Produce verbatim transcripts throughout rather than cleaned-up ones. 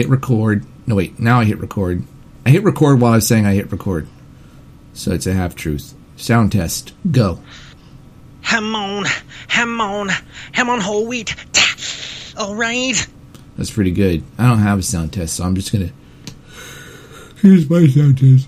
hit record. No, wait. Now I hit record. I hit record while I was saying I hit record. So it's a half-truth. Sound test. Go. Ham on, ham on, ham on whole wheat. All right. That's pretty good. I don't have a sound test, so I'm just going to... Here's my sound test.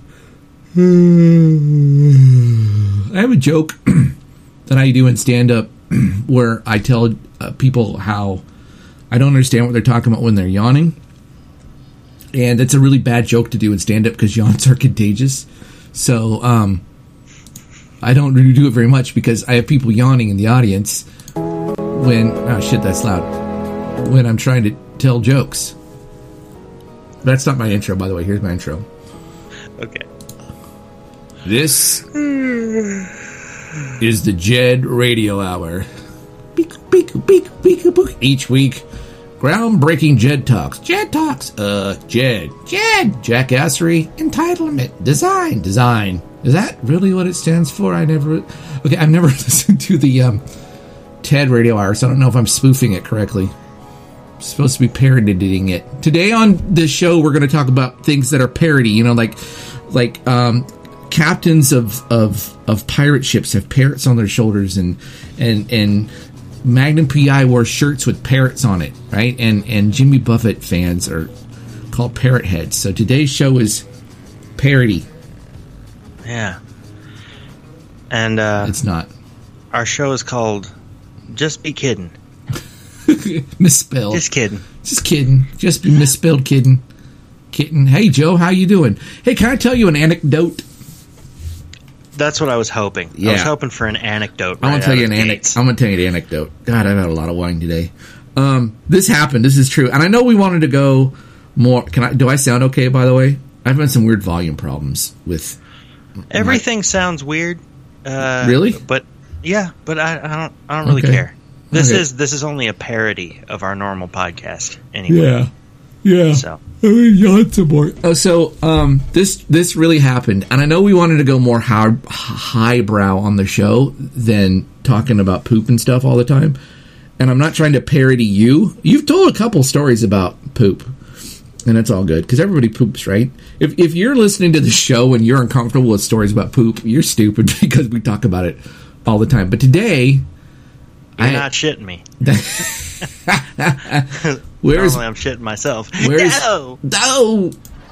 I have a joke that I do in stand-up where I tell uh, people how I don't understand what they're talking about when they're yawning. And it's a really bad joke to do in stand-up because yawns are contagious. So um, I don't really do it very much because I have people yawning in the audience when... Oh, shit, that's loud. When I'm trying to tell jokes. That's not my intro, by the way. Here's my intro. Okay. This is the Jed Radio Hour. Beak, beak, beak, beak, beak. Each week, groundbreaking Jed Talks. Jed Talks. Uh, Jed. Jed. Jackassery. Entitlement. Design. Design. Is that really what it stands for? I never... Okay, I've never listened to the um, TED Radio Hour, so I don't know if I'm spoofing it correctly. I'm supposed to be parodying it. Today on this show, we're going to talk about things that are parody. You know, like... Like, um... captains of, of of pirate ships have parrots on their shoulders, and and and Magnum P I wore shirts with parrots on it, right? And and Jimmy Buffett fans are called parrot heads. So today's show is parody. Yeah. And uh, it's not. Our show is called Just Be Kidding. Misspelled. Just kidding. Just kidding. Just be misspelled kidding. Kitten. Hey Joe, how you doing? Hey, can I tell you an anecdote? That's what I was hoping. Yeah. I was hoping for an anecdote. Right I'm gonna tell you an anecdote. I'm gonna tell you an anecdote. God, I've had a lot of wine today. Um, this happened. This is true, and I know we wanted to go more. Can I? Do I sound okay? By the way, I've had some weird volume problems with everything. My, sounds weird. Uh, really? But yeah, but I, I don't. I don't really okay. care. This okay. is this is only a parody of our normal podcast. Anyway. Yeah. Yeah. So. I mean, yawn some more. Oh, so um, this this really happened, and I know we wanted to go more high, highbrow on the show than talking about poop and stuff all the time. And I'm not trying to parody you. You've told a couple stories about poop, and it's all good because everybody poops, right? If if you're listening to the show and you're uncomfortable with stories about poop, you're stupid because we talk about it all the time. But today, you're I, not shitting me. Where's, Normally I'm shitting myself. Where's, no! No!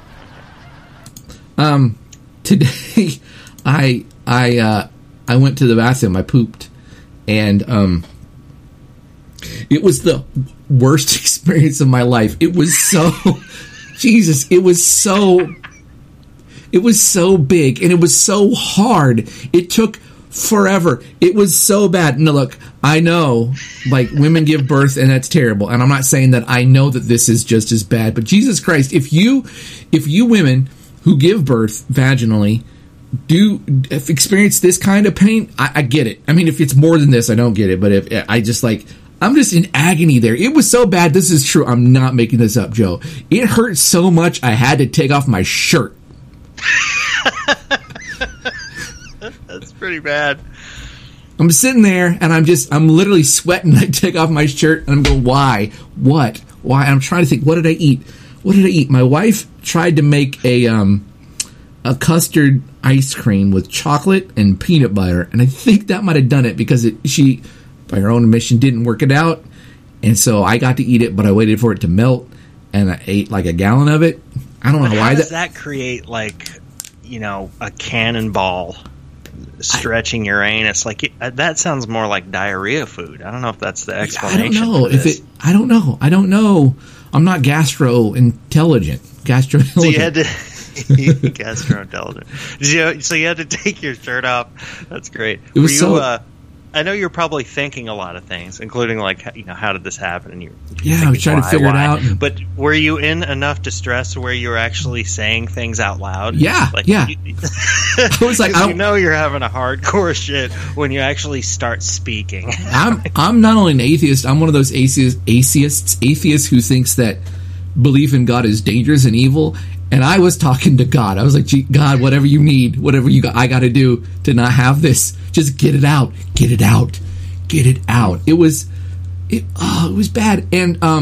Um, today, I, I, uh, I went to the bathroom, I pooped, and, um, it was the worst experience of my life. It was so, Jesus, it was so, it was so big, and it was so hard. It took forever. It was so bad. No, look, I know, like, women give birth, and that's terrible. And I'm not saying that I know that this is just as bad. But Jesus Christ, if you, if you women who give birth vaginally do if experience this kind of pain, I, I get it. I mean, if it's more than this, I don't get it. But if I just like, I'm just in agony there. It was so bad. This is true. I'm not making this up, Joe. It hurt so much I had to take off my shirt. That's pretty bad. I'm sitting there, and I'm just, I'm literally sweating. I take off my shirt, and I'm going, why? What? Why? And I'm trying to think, what did I eat? What did I eat? My wife tried to make a um, a custard ice cream with chocolate and peanut butter, and I think that might have done it because it, she, by her own admission, didn't work it out, and so I got to eat it, but I waited for it to melt, and I ate like a gallon of it. I don't but know how why does that... that create, like, you know, a cannonball stretching I, your anus? Like it, uh, that sounds more like diarrhea food. I don't know if that's the explanation. I don't know if it. I don't know. I don't know. I'm not gastro intelligent. Gastro intelligent. So you had to gastro intelligent. So, so you had to take your shirt off. That's great. It was Were you, so. Uh, I know you're probably thinking a lot of things, including like, you know, how did this happen? And you, yeah, I was trying why, to figure why. it out. And, but were you in enough distress where you were actually saying things out loud? Yeah, like, yeah. You, I was like, I you know, you're having a hardcore shit when you actually start speaking. I'm I'm not only an atheist. I'm one of those atheists, atheists, atheists who thinks that belief in God is dangerous and evil. And I was talking to God. I was like, Gee, God, whatever you need, whatever you got, I got to do to not have this. Just get it out. Get it out. Get it out. It was, it, oh, it was bad. And um,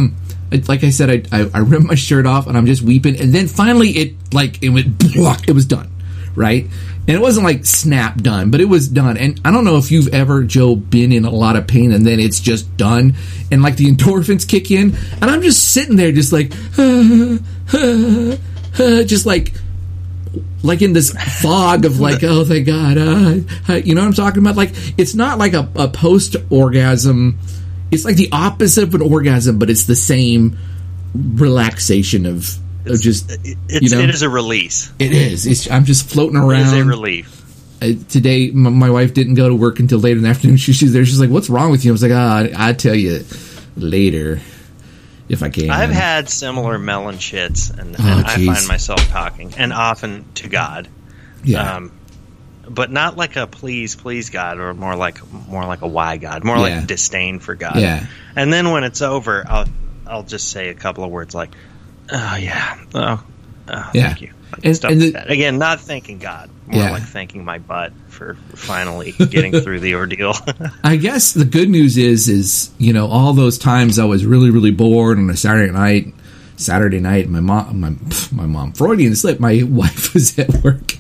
it, like I said, I, I I ripped my shirt off and I'm just weeping, and then finally it like it went, it was done, right? And it wasn't like snap done, but it was done. And I don't know if you've ever, Joe, been in a lot of pain and then it's just done, and like the endorphins kick in, and I'm just sitting there, just like, uh, uh, uh, just like. Like in this fog of like, oh, thank God. Uh, you know what I'm talking about? Like, it's not like a, a post-orgasm. It's like the opposite of an orgasm, but it's the same relaxation of, of just, it's, you know? It is a release. It is. It's, I'm just floating around. It is a relief. Uh, today, my, my wife didn't go to work until later in the afternoon. She, she's there. She's like, what's wrong with you? I was like, ah, oh, I'll tell you later. If I can. I've had similar melon shits, and, oh, and I find myself talking, and often to God. Yeah. Um, but not like a please, please God, or more like more like a why God, more yeah. like disdain for God. Yeah. And then when it's over, I'll I'll just say a couple of words like, oh yeah, oh, oh yeah. thank you. And, Stuff and the, like that. Again, not thanking God, more yeah. like thanking my butt for finally getting through the ordeal. I guess the good news is, is you know, all those times I was really, really bored on a Saturday night. Saturday night, my mom, my my mom, Freudian slip. My wife was at work.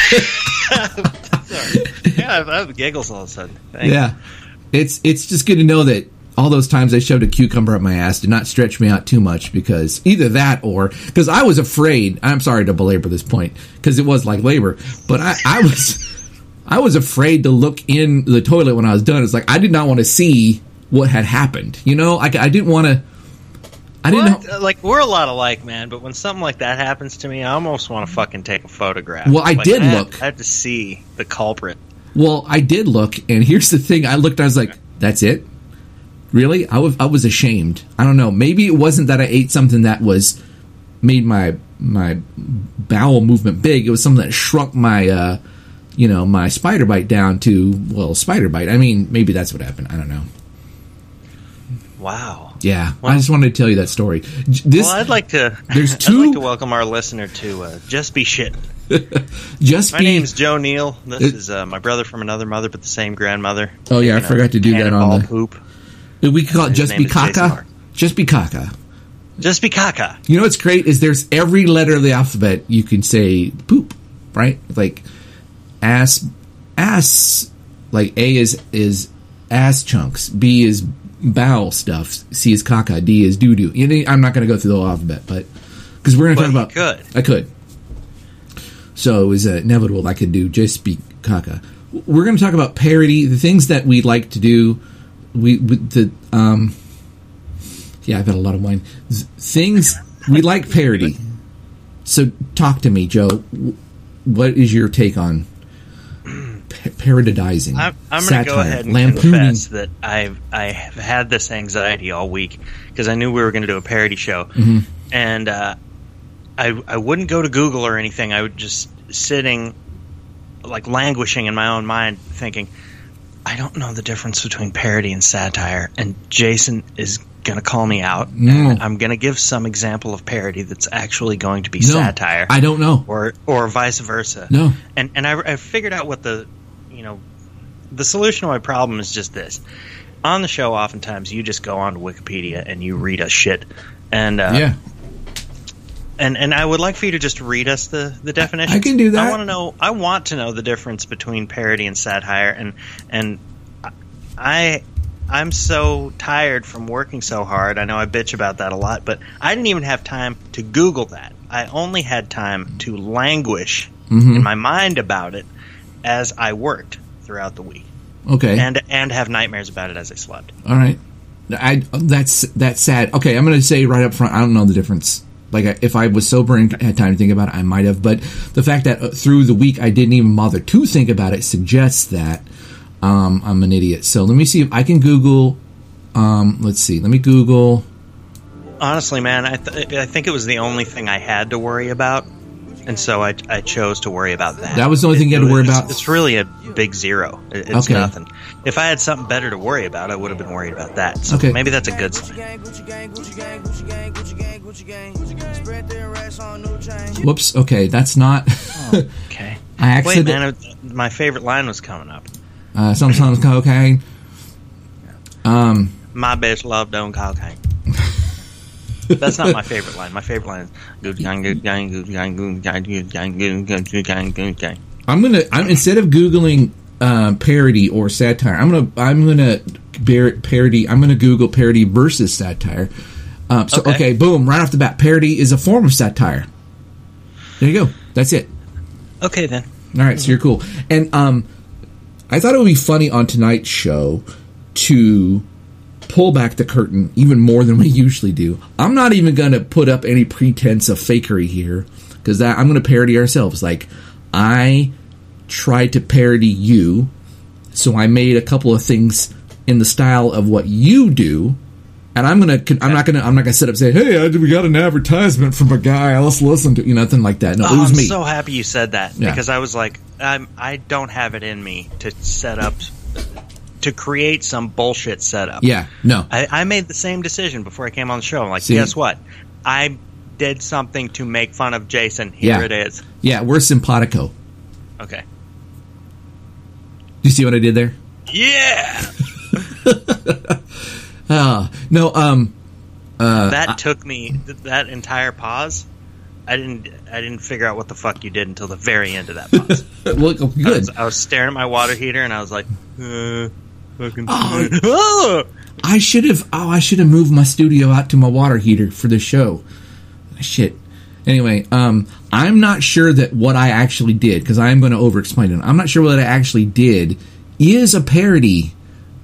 Sorry. Yeah, I have giggles all of a sudden. Thanks. Yeah, it's it's just good to know that all those times I shoved a cucumber up my ass did not stretch me out too much, because either that or because I was afraid. I'm sorry to belabor this point because it was like labor, but I, I was I was afraid to look in the toilet when I was done. It's like I did not want to see what had happened. You know, I, I didn't want to. I didn't what? know. Like, we're a lot alike, man, but when something like that happens to me, I almost want to fucking take a photograph. Well, I like, did I look. Had, I had to see the culprit. Well, I did look, and here's the thing. I looked, I was like, that's it? Really? I was, I was ashamed. I don't know. Maybe it wasn't that I ate something that was made my my bowel movement big. It was something that shrunk my, uh, you know, my spider bite down to, well, spider bite. I mean, maybe that's what happened. I don't know. Wow. Yeah, well, I just wanted to tell you that story. This, well, I'd like to. There's two. I'd like to welcome our listener to uh, Just Be Shit. Just my be, name's Joe Neal. This it, is uh, my brother from another mother, but the same grandmother. Oh yeah, I forgot to do that on the poop. We could call it Just Be Caca. Just Be Caca. Just Be Caca. You know what's great is there's every letter of the alphabet you can say poop, right? Like ass, ass. Like A is is ass chunks. B is bowel stuff. C is caca. D is doo doo. You know, I'm not going to go through the whole alphabet, but because we're going to talk about. Could. I could. So it was uh, inevitable I could do Just Speak Caca. We're going to talk about parody, the things that we like to do. We with the um. Yeah, I've had a lot of wine. Things we like parody. So talk to me, Joe. What is your take on parodizing? I'm, I'm going to go ahead and confess that I've I have had this anxiety all week because I knew we were going to do a parody show, mm-hmm. and uh, I I wouldn't go to Google or anything. I would just sitting like languishing in my own mind, thinking, I don't know the difference between parody and satire, and Jason is going to call me out. No. And I'm going to give some example of parody that's actually going to be no, satire. I don't know, or or vice versa. No, and and I, I figured out what the you know the solution to my problem is just this. On the show, oftentimes you just go on to Wikipedia and you read us shit, and uh, yeah. And and I would like for you to just read us the, the definition. I can do that. I want to know. I want to know the difference between parody and satire, and and I I'm so tired from working so hard. I know I bitch about that a lot, but I didn't even have time to Google that. I only had time to languish mm-hmm. in my mind about it as I worked throughout the week. Okay, and and have nightmares about it as I slept. All right, I that's that's sad. Okay, I'm going to say right up front, I don't know the difference. Like, if I was sober and had time to think about it, I might have. But the fact that through the week I didn't even bother to think about it suggests that um, I'm an idiot. So let me see if I can Google. Um, let's see. Let me Google. Honestly, man, I, th- I think it was the only thing I had to worry about. And so I, I chose to worry about that. That was the only thing you had to worry about? It's really a big zero. It's okay. nothing. If I had something better to worry about, I would have been worried about that. So okay. maybe that's a good sign. Whoops. Okay, that's not... oh, okay. I actually Wait, man, my favorite line was coming up. Uh, some songs cocaine. Um, My bitch love doing cocaine. That's not my favorite line. My favorite line is good gang, good gang, good gang, good gang, good gang, good gang, good gang, good gang. I'm gonna. I'm instead of googling uh, parody or satire, I'm gonna. I'm gonna bar- parody. I'm gonna Google parody versus satire. Um, so okay. okay, boom! Right off the bat, parody is a form of satire. There you go. That's it. Okay then. All right, so you're cool. And um, I thought it would be funny on tonight's show to pull back the curtain even more than we usually do. I'm not even going to put up any pretense of fakery here, because I'm going to parody ourselves. Like, I tried to parody you, so I made a couple of things in the style of what you do, and I'm gonna. I'm not gonna. I'm not gonna sit up and say, "Hey, we got an advertisement from a guy. Let's listen to," you know, nothing like that. No, oh, it was I'm me. I'm so happy you said that, yeah. because I was like, I'm, I don't have it in me to set up, to create some bullshit setup. Yeah, no. I, I made the same decision before I came on the show. I'm like, See? guess what? I did something to make fun of Jason. Here yeah. it is. Yeah, we're simpatico. Okay. You see what I did there? Yeah. uh, no, um, uh, that I, took me th- that entire pause. I didn't. I didn't figure out what the fuck you did until the very end of that pause. Well, good. I was, I was staring at my water heater and I was like, uh, fucking. Oh, oh! I should have. Oh, I should have moved my studio out to my water heater for the show. Shit. Anyway, um, I'm not sure that what I actually did, because I am going to over-explain it. I'm not sure what I actually did is a parody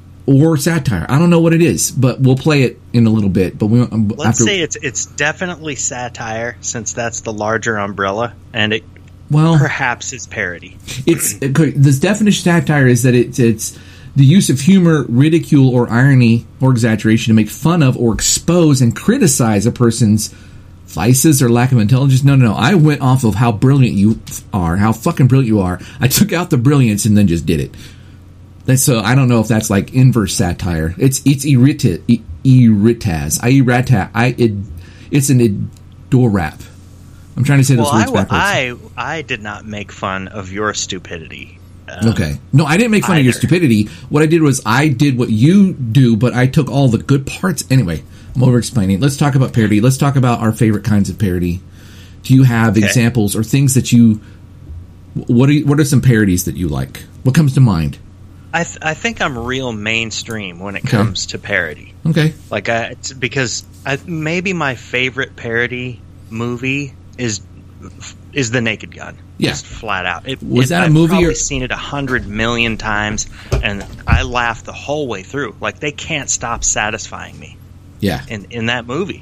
or satire. I don't know what it is, but we'll play it in a little bit. But we um, let's after, say it's it's definitely satire, since that's the larger umbrella, and it well perhaps is parody. It's this definition of satire is that it's it's the use of humor, ridicule, or irony or exaggeration to make fun of or expose and criticize a person's vices or lack of intelligence. No, no, no. I went off of how brilliant you are, how fucking brilliant you are. I took out the brilliance and then just did it. That's, so I don't know if that's like inverse satire. It's it's irrita, irritaz. I irrata. I it, it's an idorap. I'm trying to say those well, words I, backwards. I I did not make fun of your stupidity. Um, okay. No, I didn't make fun either. of your stupidity. What I did was I did what you do, but I took all the good parts. Anyway, I'm over-explaining. Let's talk about parody. Let's talk about our favorite kinds of parody. Do you have okay. examples or things that you... What are, what are some parodies that you like? What comes to mind? I th- I think I'm real mainstream when it okay. comes to parody. Okay. Like, I, it's because I, maybe my favorite parody movie is is The Naked Gun. Yeah. Just flat out. It, Was it, that a I've movie? I've probably or? seen it a hundred million times, and I laughed the whole way through. Like, they can't stop satisfying me. Yeah. In in that movie.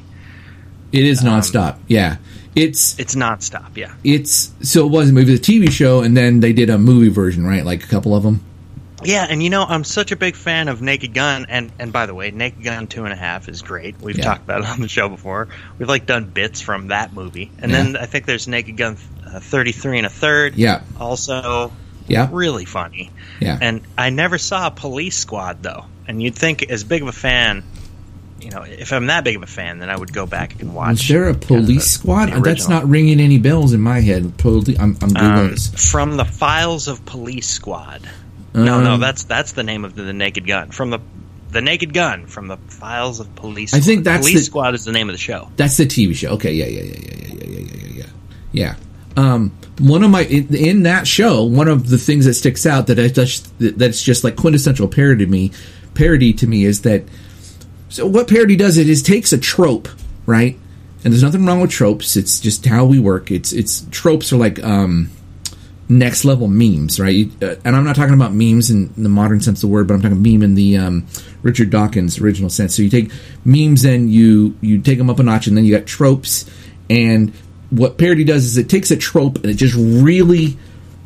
It is nonstop. Um, yeah. It's it's nonstop, yeah. It's so it was a movie, a T V show, and then they did a movie version, right? Like a couple of them. Yeah, and you know, I'm such a big fan of Naked Gun, and, and by the way, Naked Gun two and a half is great. We've yeah. talked about it on the show before. We've like done bits from that movie, and yeah. then I think there's Naked Gun uh, thirty-three and a third. Yeah, also, yeah, really funny. Yeah, and I never saw Police Squad though, and you'd think as big of a fan. You know, if I'm that big of a fan, then I would go back and watch. Is there a Police kind of the, Squad? the That's not ringing any bells in my head. Totally, I'm, I'm um, this. From the Files of Police Squad. No, um, no, that's that's the name of the, the Naked Gun. From the the Naked Gun from the Files of Police Squad. I think that's Police the, Squad is the name of the show. That's the T V show. Okay, yeah, yeah, yeah, yeah, yeah, yeah, yeah, yeah, yeah. Yeah. Um, one of my in, in that show, one of the things that sticks out that I just that's just like quintessential parody to me, parody to me is that. So what parody does it is takes a trope, right? And there's nothing wrong with tropes. It's just how we work. It's it's tropes are like um, next level memes, right? Uh, and I'm not talking about memes in the modern sense of the word, but I'm talking meme in the um, Richard Dawkins original sense. So you take memes and you you take them up a notch, and then you got tropes. And what parody does is it takes a trope and it just really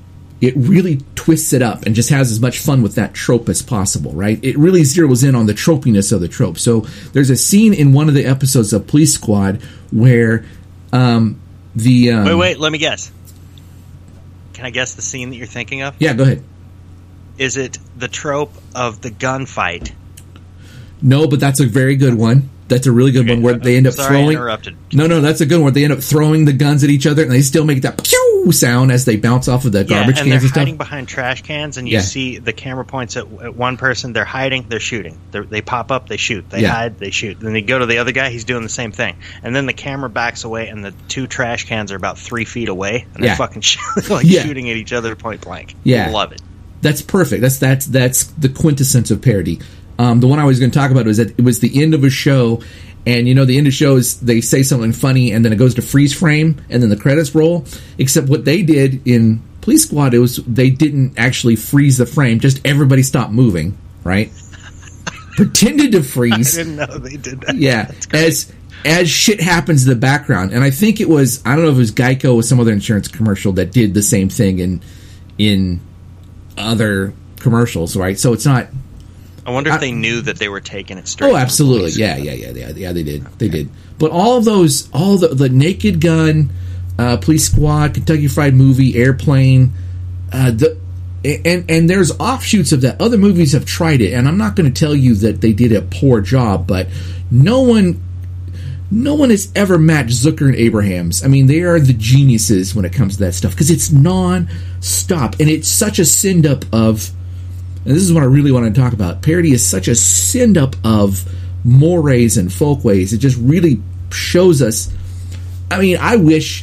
it really twists it up and just has as much fun with that trope as possible, right? It really zeroes in on the tropiness of the trope. So there's a scene in one of the episodes of Police Squad where um, the... Um, wait, wait, let me guess. Can I guess the scene that you're thinking of? Yeah, go ahead. Is it the trope of the gunfight? No, but that's a very good one. That's a really good okay, one where they end up sorry throwing... I interrupted. No, no, that's a good one where they end up throwing the guns at each other and they still make that... Pew! woo sound as they bounce off of the garbage yeah, cans and they're and stuff. hiding behind trash cans, and you Yeah. see the camera points at, at one person. They're hiding, they're shooting. They're, they pop up, they shoot. They Yeah. hide, they shoot. Then they go to the other guy. He's doing the same thing. And then the camera backs away, and the two trash cans are about three feet away, and Yeah. they're fucking shoot, like Yeah. shooting at each other point blank. Yeah. Love it. That's perfect. That's that's that's the quintessence of parody. Um, the one I was going to talk about was that it was the end of a show, and you know the end of shows they say something funny, and then it goes to freeze frame, and then the credits roll. Except what they did in Police Squad, it was they didn't actually freeze the frame; just everybody stopped moving, right? Pretended to freeze. I didn't know they did that. Yeah, as as shit happens in the background, and I think it was I don't know if it was Geico or some other insurance commercial that did the same thing in in other commercials, right? So it's not. I wonder if I- they knew that they were taking it straight. Oh, from absolutely, police. yeah, yeah, yeah, yeah, yeah. They did, they did. But all of those, all the the Naked Gun, uh, Police Squad, Kentucky Fried Movie, Airplane, uh, the and and there's offshoots of that. Other movies have tried it, and I'm not going to tell you that they did a poor job, but no one. No one has ever matched Zucker and Abrahams. I mean, they are the geniuses when it comes to that stuff because it's non-stop, and it's such a send-up of. And this is what I really want to talk about. Parody is such a send-up of mores and folkways. It just really shows us. I mean, I wish,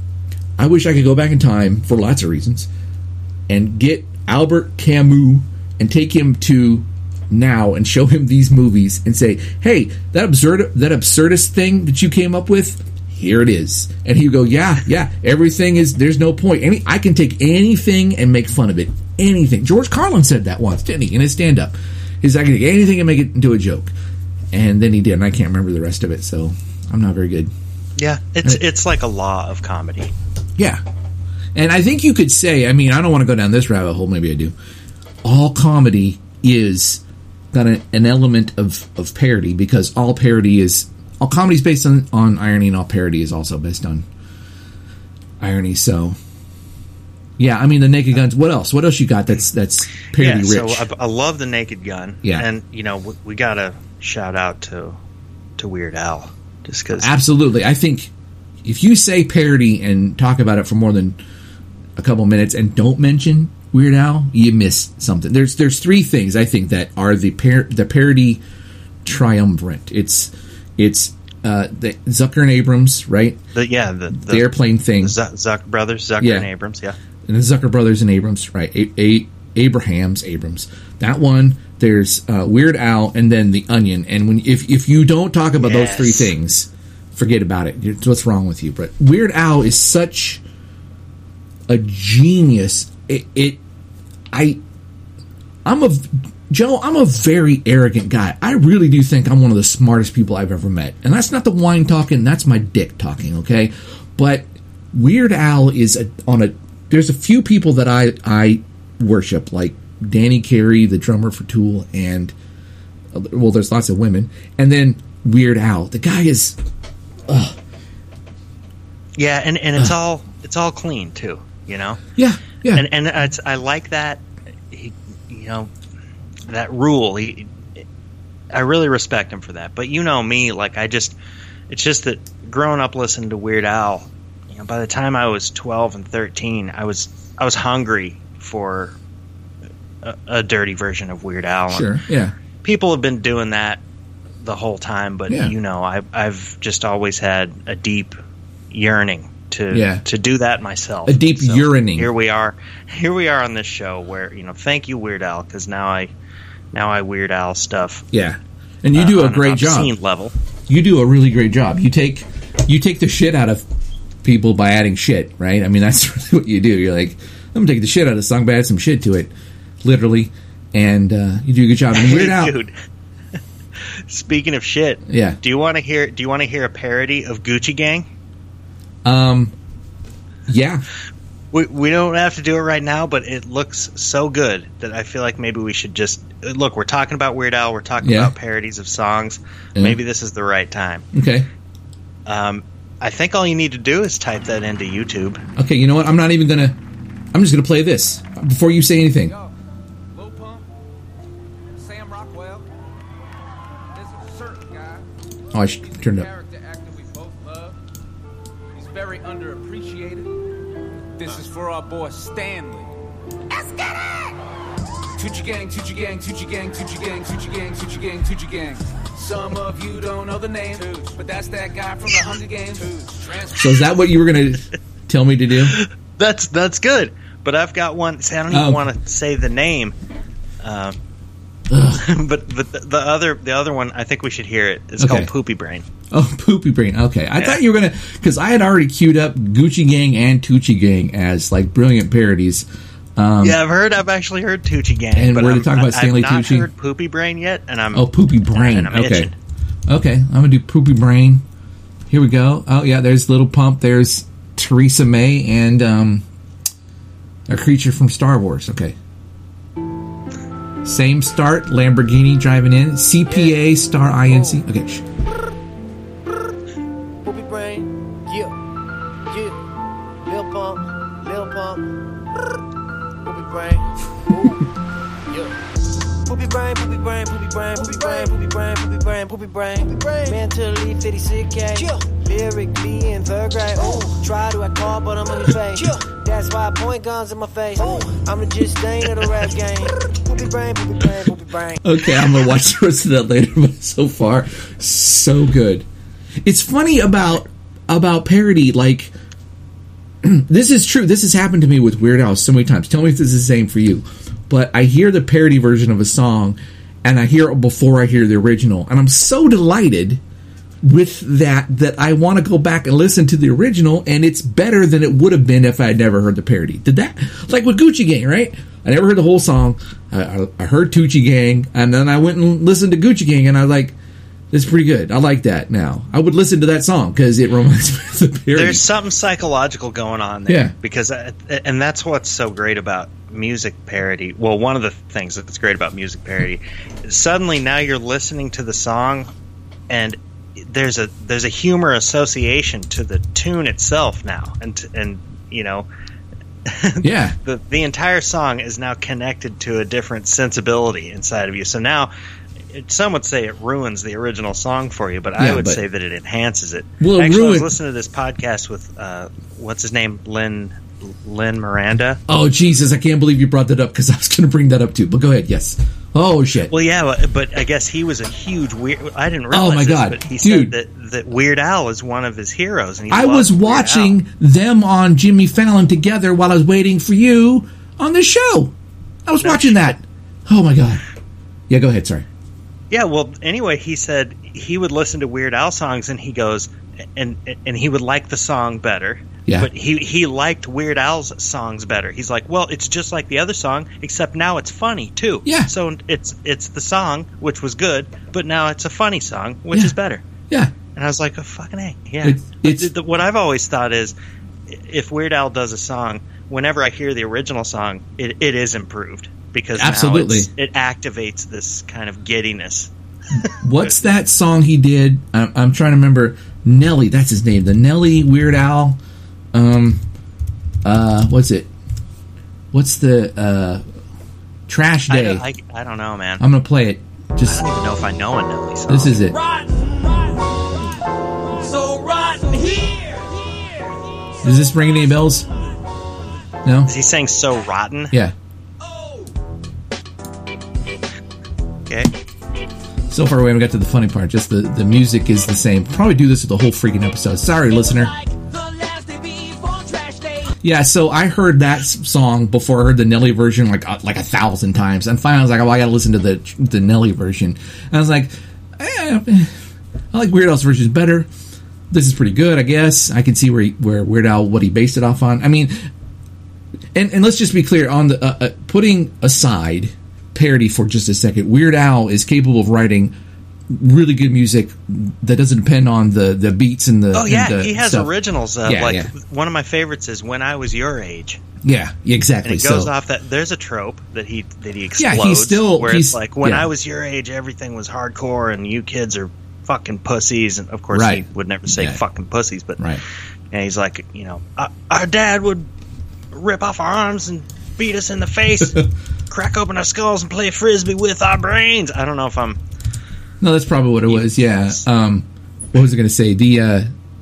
I wish I could go back in time for lots of reasons, and get Albert Camus and take him to now and show him these movies and say, "Hey, that absurd, that absurdist thing that you came up with, here it is." And he would go, "Yeah, yeah, everything is. There's no point. Any, I can take anything and make fun of it. Anything." George Carlin said that once, didn't he? In his stand-up, he's I can take anything and make it into a joke. And then he did, and I can't remember the rest of it, so I'm not very good. Yeah, it's it's like a law of comedy. Yeah, and I think you could say, I mean, I don't want to go down this rabbit hole. Maybe I do. All comedy is got a, an element of, of parody because all parody is all comedy is based on, on irony, and all parody is also based on irony. So, yeah, I mean the Naked Guns. What else? What else you got? That's that's parody yeah, rich. so I, I love the Naked Gun. Yeah. And you know we, we gotta shout out to to Weird Al just because. Absolutely, I think if you say parody and talk about it for more than a couple minutes and don't mention Weird Al, you miss something. There's there's three things I think that are the par- the parody triumvirate. It's it's uh, the Zucker and Abrams, right? The, yeah, the, the, The airplane thing, the Zuck, Zuck brothers, Zucker Yeah. and Abrams. Yeah, and the Zucker brothers and Abrams, right? A- A- Abrahams, Abrams. That one. There's uh, Weird Al, and then the Onion. And when if if you don't talk about Yes. those three things, forget about it. It's what's wrong with you? But Weird Al is such a genius. It, it I, I'm a Joe. I'm a very arrogant guy. I really do think I'm one of the smartest people I've ever met, and that's not the wine talking. That's my dick talking. Okay, but Weird Al is a, on a. There's a few people that I I worship, like Danny Carey, the drummer for Tool, and well, there's lots of women, and then Weird Al. The guy is. Ugh. yeah, and, and it's all it's all clean too. You know. Yeah, yeah. And and it's, I like that. He, you know, that rule. He, I really respect him for that. But you know me, like I just, it's just that growing up listening to Weird Al, you know, by the time I was twelve and thirteen, I was I was hungry for a, a dirty version of Weird Al. Sure, yeah. People have been doing that the whole time, but Yeah. you know, I, I've just always had a deep yearning to Yeah. to do that myself. A deep So yearning. Here we are. Here we are on this show where, you know, thank you, Weird Al, because now I now I Weird Al stuff. Yeah. And you do uh, a on great an job. obscene level. You do a really great job. You take you take the shit out of people by adding shit, right? I mean, that's really what you do. You're like, I'm gonna take the shit out of the song, but add some shit to it, literally, and uh, you do a good job. And Weird Al, Dude. Speaking of shit, yeah. do you want to hear? Do you want to hear a parody of Gucci Gang? Um, yeah. We we don't have to do it right now, but it looks so good that I feel like maybe we should just look. We're talking about Weird Al. We're talking Yeah. about parodies of songs. Yeah. Maybe this is the right time. Okay. Um, I think all you need to do is type that into YouTube. Okay. You know what? I'm not even gonna. I'm just gonna play this before you say anything. Yo, Lil Pump, Sam Rockwell. There's a certain guy. Oh, I should turn it up. Character actor we both love. He's very underappreciated. This is for our boy Stanley. Let's get it! Tucci gang, Tucci gang, Tucci gang, Tucci gang, Tucci gang, Tucci gang, Tucci gang. Some of you don't know the name, but that's that guy from the Hunger Games. So is that what you were going to tell me to do? That's that's good. But I've got one. See, I don't even Um, want to say the name. Um, but but the, the other the other one, I think we should hear it. It's Okay. called Poopy Brain. Oh, Poopy Brain. Okay. I thought you were going to, because I had already queued up Gucci Gang and Tucci Gang as like brilliant parodies. Um, Yeah, I've heard. I've actually heard Tucci Gang. And but we're I'm, talking about Stanley I've not Tucci? heard Poopy Brain yet, and I'm Oh, Poopy Brain. and I'm Okay. itching. Okay. I'm going to do Poopy Brain. Here we go. Oh, yeah. There's Little Pump. There's Theresa May and um, a creature from Star Wars. Okay. Same start. Lamborghini driving in. C P A star I N C. Okay. shh. Poopy brain, yeah, yeah. Lil pump, lil pump. Poopy brain, ooh, yeah. Poopy brain, poopy brain, poopy brain, poopy brain, poopy brain, poopy brain, poopy brain. Mentally fifty-six K. Lyrically in third grade. Ooh, try to act hard, but I'm on your face. That's why I point guns in my face. I'm the just stain of the rap game. Poopy brain, poopy brain, poopy brain. Okay, I'm gonna watch the rest of that later, but so far, so good. It's funny about about parody, like this is true. This has happened to me with Weird Al so many times. Tell me if this is the same for you. But I hear the parody version of a song, and I hear it before I hear the original, and I'm so delighted with that that I want to go back and listen to the original, and it's better than it would have been if I had never heard the parody. Did that? Like with Gucci Gang, right? I never heard the whole song. I, I, I heard Tucci Gang, and then I went and listened to Gucci Gang, and I was like, this is pretty good. I like that now. I would listen to that song because it reminds me of the parody. There's something psychological going on there. Yeah. Because, I, and that's what's so great about music parody. Well, one of the things that's great about music parody, suddenly now you're listening to the song, and there's a there's a humor association to the tune itself now, and and you know, Yeah. the the entire song is now connected to a different sensibility inside of you. So now, it, some would say it ruins the original song for you, but I Yeah, would but- say that it enhances it. Well, Actually, I was ruin- listening to this podcast with uh, what's his name, Lynn Lynn Miranda. Oh, Jesus, I can't believe you brought that up because I was going to bring that up too. But go ahead, yes. Oh, shit. Well, yeah, but, but I guess he was a huge weird. I didn't realize Oh, my this, God. but he Dude. said that, that Weird Al is one of his heroes. And he I loved was Weird watching Al. them on Jimmy Fallon together while I was waiting for you on the show. I was watching that. Oh, my God. Yeah, go ahead, sorry. Yeah, well, anyway, he said he would listen to Weird Al songs, and he goes, and and he would like the song better. Yeah. But he he liked Weird Al's songs better. He's like, well, it's just like the other song, except now it's funny too. Yeah. So it's it's the song, which was good, but now it's a funny song, which Yeah. is better. Yeah. And I was like, oh, fucking A. Yeah. It- it's- But the- what I've always thought is, if Weird Al does a song, whenever I hear the original song, it, it is improved. Because Absolutely. now it's, it activates this kind of giddiness. What's that song he did? I'm, I'm trying to remember. Nelly, that's his name. The Nelly Weird Al. Um, uh, what's it? What's the uh, Trash I, Day? don't- I, I don't know, man. I'm gonna play it. Just I don't even know if I know a Nelly song. this is it. Rotten, rotten, so rotten here. Does this ring any bells? No. Is he saying so rotten? Yeah. Okay. So far we haven't got to the funny part. Just the the music is the same. Probably do this with the whole freaking episode. Sorry, listener. Like the last day before trash day. Yeah, so I heard that s- song before I heard the Nelly version like uh, like a thousand times, and finally I was like, "Oh, I gotta listen to the the Nelly version." And I was like, eh, "I like Weird Al's version better. This is pretty good, I guess. I can see where he, where Weird Al what he based it off on. I mean, and and let's just be clear on the uh, uh, putting aside parody for just a second. Weird Al is capable of writing really good music that doesn't depend on the the beats and the Oh yeah, and the he has stuff. originals. Uh, Yeah, like yeah. one of my favorites is "When I Was Your Age," Yeah, exactly. and it goes so, off that. There's a trope that he that he Yeah, explodes. he's still- where he's- it's like, "When yeah. I was your age, everything was hardcore, and you kids are fucking pussies." And of course, Right. he would never say Yeah. "fucking pussies," but Right. and he's like, you know, "Our- our dad would rip off our arms and beat us in the face, crack open our skulls, and play frisbee with our brains. I don't know if I'm. No, that's probably what it was. Yeah. Um, what was I going to say? The uh,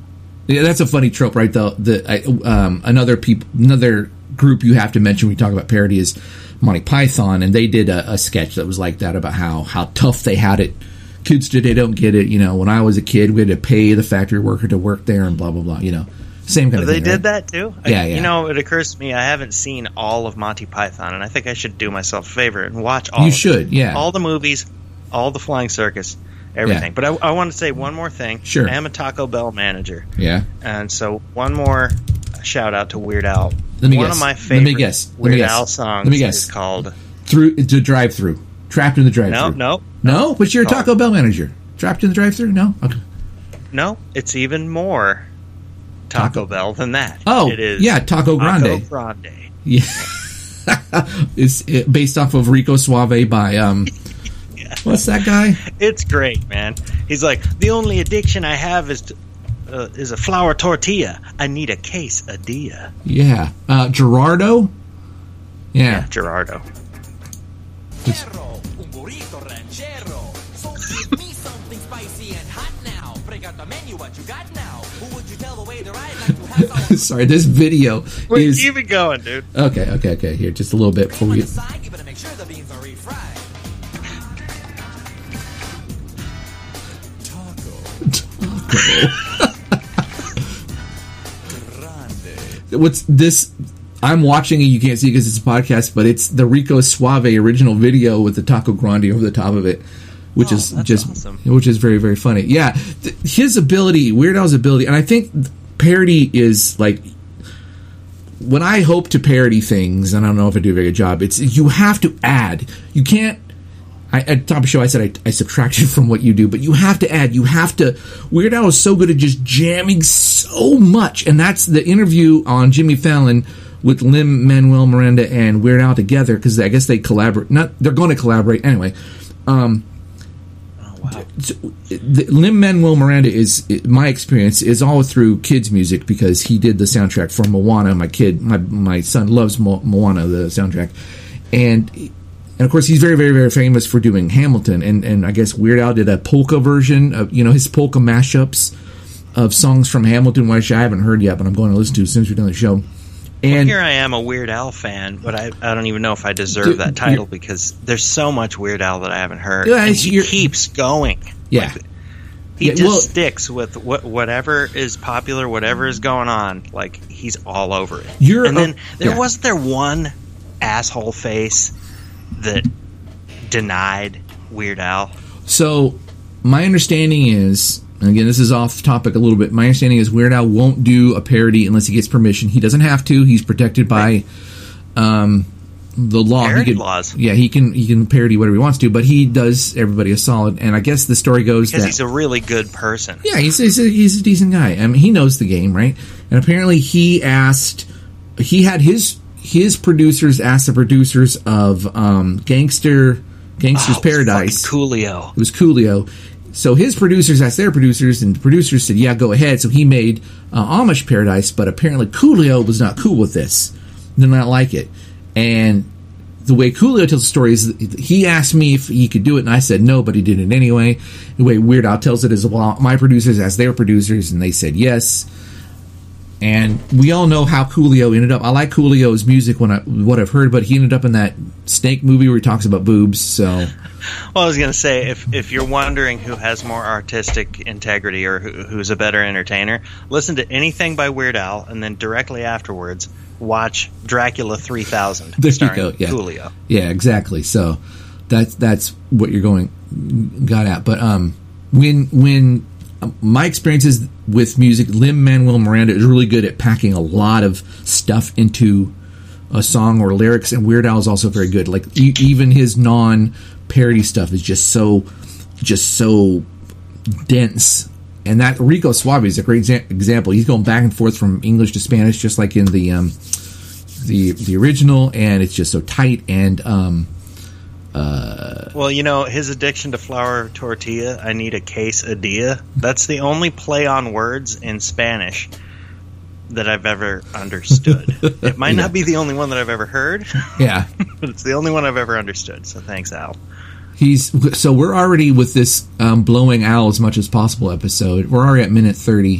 Yeah, that's a funny trope, right? Though the I, um, another people, another group you have to mention when we talk about parody is Monty Python, and they did a, a sketch that was like that about how how tough they had it. Kids today don't get it. You know, when I was a kid, we had to pay the factory worker to work there, and blah blah blah. You know, same kind of they thing. They did right? that too? Yeah, I, yeah. You know, it occurs to me I haven't seen all of Monty Python, and I think I should do myself a favor and watch all You of should, it. yeah. All the movies, all the Flying Circus, everything. Yeah. But I, I want to say one more thing. Sure. I am a Taco Bell manager. Yeah. And so one more shout out to Weird Al. Let me one guess. of my Let me favorite guess. Let me Weird guess. Al songs Let me guess. is called... Through the drive-through. Trapped in the drive-through. No, no. No? But you're a Called- Taco Bell manager. Trapped in the drive-through? No? Okay. No, it's even more Taco, Taco- Bell than that. Oh, it is yeah, Taco Grande. Taco Grande. Yeah. It's it, based off of Rico Suave by, um... what's that guy? It's great, man. He's like, the only addiction I have is to, uh, is a flour tortilla. I need a quesadilla. Yeah. Uh, Gerardo? Yeah. Gerardo. Perro, un burrito ranchero. So give me something spicy and hot now. Break out the menu, what you got now? Who would you tell the way that I'd like to have some Sorry, this video Wait, is... keep it going, dude. Okay, okay, okay. Here, just a little bit before on we... the side? You better make sure the beans are refried. What's this? I'm watching it. You can't see because it's a podcast, but it's the Rico Suave original video with the Taco Grande over the top of it, which Oh, is that's just, awesome. which is very, very funny. Yeah, th- his ability, Weird Al's ability, and I think parody is like when I hope to parody things, and I don't know if I do a very good job. It's you have to add. You can't. I, at the top of the show, I said I, I subtracted from what you do, but you have to add. You have to. Weird Al is so good at just jamming so much, and that's the interview on Jimmy Fallon with Lin-Manuel Miranda and Weird Al together because I guess they collaborate. Not they're going to collaborate anyway. Um, Oh, wow. Lin-Manuel Miranda is, in my experience, is all through kids' music because he did the soundtrack for Moana. My kid, my my son loves Mo- Moana, the soundtrack, and. And of course, he's very, very, very famous for doing Hamilton. And, and I guess Weird Al did a polka version of, you know, his polka mashups of songs from Hamilton, which I haven't heard yet, but I'm going to listen to as soon as we're done the show. And Here I am, a Weird Al fan, but I, I don't even know if I deserve Dude, that title you're- because there's so much Weird Al that I haven't heard. Yeah, and it's- he you're- keeps going. yeah. He Yeah, just well- sticks with wh- whatever is popular, whatever is going on. Like, he's all over it. You're and a- then there yeah. wasn't there one asshole face that denied Weird Al. So, my understanding is, and again, this is off topic a little bit. My understanding is Weird Al won't do a parody unless he gets permission. He doesn't have to. He's protected by um, the law. Parody he can, laws. Yeah, he can he can parody whatever he wants to, but he does everybody a solid. And I guess the story goes Because that he's a really good person. yeah, he's he's a, he's a decent guy. I mean, he knows the game, right? And apparently, he asked, he had his his producers ask the producers of um, Gangster Gangster's Oh, it was Paradise. fucking Coolio. It was Coolio. So his producers asked their producers, and the producers said, yeah, go ahead. So he made uh, Amish Paradise, but apparently Coolio was not cool with this. Did not like it. And the way Coolio tells the story is he asked me if he could do it, and I said no, but he did it anyway. The way Weird Al tells it is, well, my producers asked their producers, and they said yes. And we all know how Coolio ended up. I like Coolio's music when I what I've heard, but he ended up in that Snake movie where he talks about boobs. So Well, I was going to say, if if you're wondering who has more artistic integrity or who, who's a better entertainer, listen to anything by Weird Al, and then directly afterwards, watch Dracula three thousand, There you starring go, yeah. Coolio. yeah, exactly. So that's that's what you're going got at. But um, when when um, my experiences with music, Lin-Manuel Miranda is really good at packing a lot of stuff into a song or lyrics, and Weird Al is also very good. Like e- even his non-parody stuff is just so, just so dense. And that Rico Suave is a great exa- example. He's going back and forth from English to Spanish, just like in the um, the the original, and it's just so tight. And um, Well, you know, his addiction to flour tortilla, I need a quesadilla, that's the only play on words in Spanish that I've ever understood. It might Yeah. not be the only one that I've ever heard, yeah, but it's the only one I've ever understood. So thanks, Al. he's so we're already with this um, blowing Al as much as possible episode. We're already at minute thirty,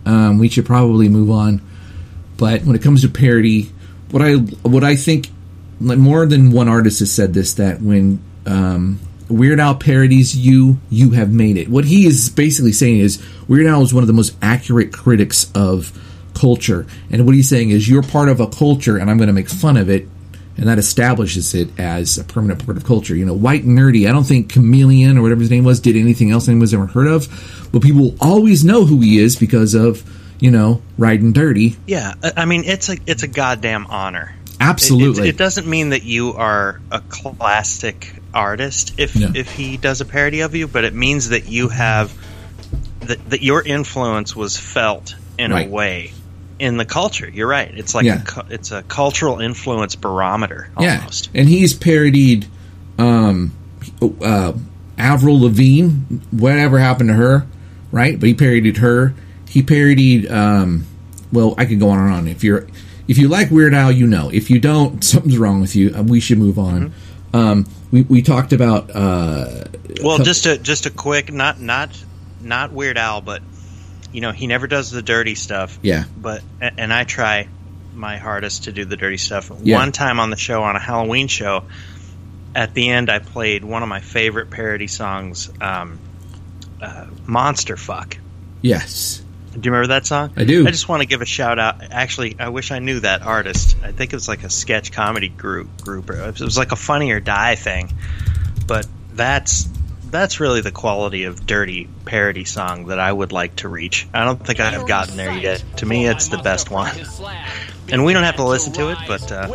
Um, we should probably move on. But when it comes to parody, what I what I think, like more than one artist has said this, that when um, Weird Al parodies you, you have made it. What he is basically saying is Weird Al is one of the most accurate critics of culture, and what he's saying is you're part of a culture, and I'm going to make fun of it, and that establishes it as a permanent part of culture. You know, White Nerdy, I don't think Chameleon or whatever his name was did anything else anyone's ever heard of, but people will always know who he is because of, you know, Riding Dirty. Yeah, I mean, it's a it's a goddamn honor. Absolutely. It, it, it doesn't mean that you are a classic artist if No. if he does a parody of you, but it means that you have that that your influence was felt in Right. a way in the culture. You're right. It's like Yeah. a, cu- it's a cultural influence barometer almost. Yeah, and he's parodied um, uh, Avril Lavigne, whatever happened to her, right? But he parodied her. He parodied. Um, well, I could go on and on. If you're, if you like Weird Al, you know. If you don't, something's wrong with you. Uh, we should move on. Mm-hmm. Um, we we talked about. Uh, Well, just a just a quick, not not not Weird Al, but you know, he never does the dirty stuff. Yeah. But and I try my hardest to do the dirty stuff. Yeah. One time on the show, on a Halloween show, at the end, I played one of my favorite parody songs, um, uh, "Monster Fuck." Yes. Do you remember that song? I do. I just want to give a shout out. Actually, I wish I knew that artist. I think it was like a sketch comedy group. Group. It was like a Funny or Die thing. But that's that's really the quality of dirty parody song that I would like to reach. I don't think I have gotten there yet. To me, it's the best one. And we don't have to listen to it, but uh,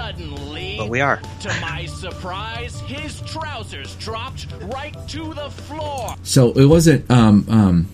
but we are. To my surprise, his trousers dropped right to the floor. So it wasn't. Um, um,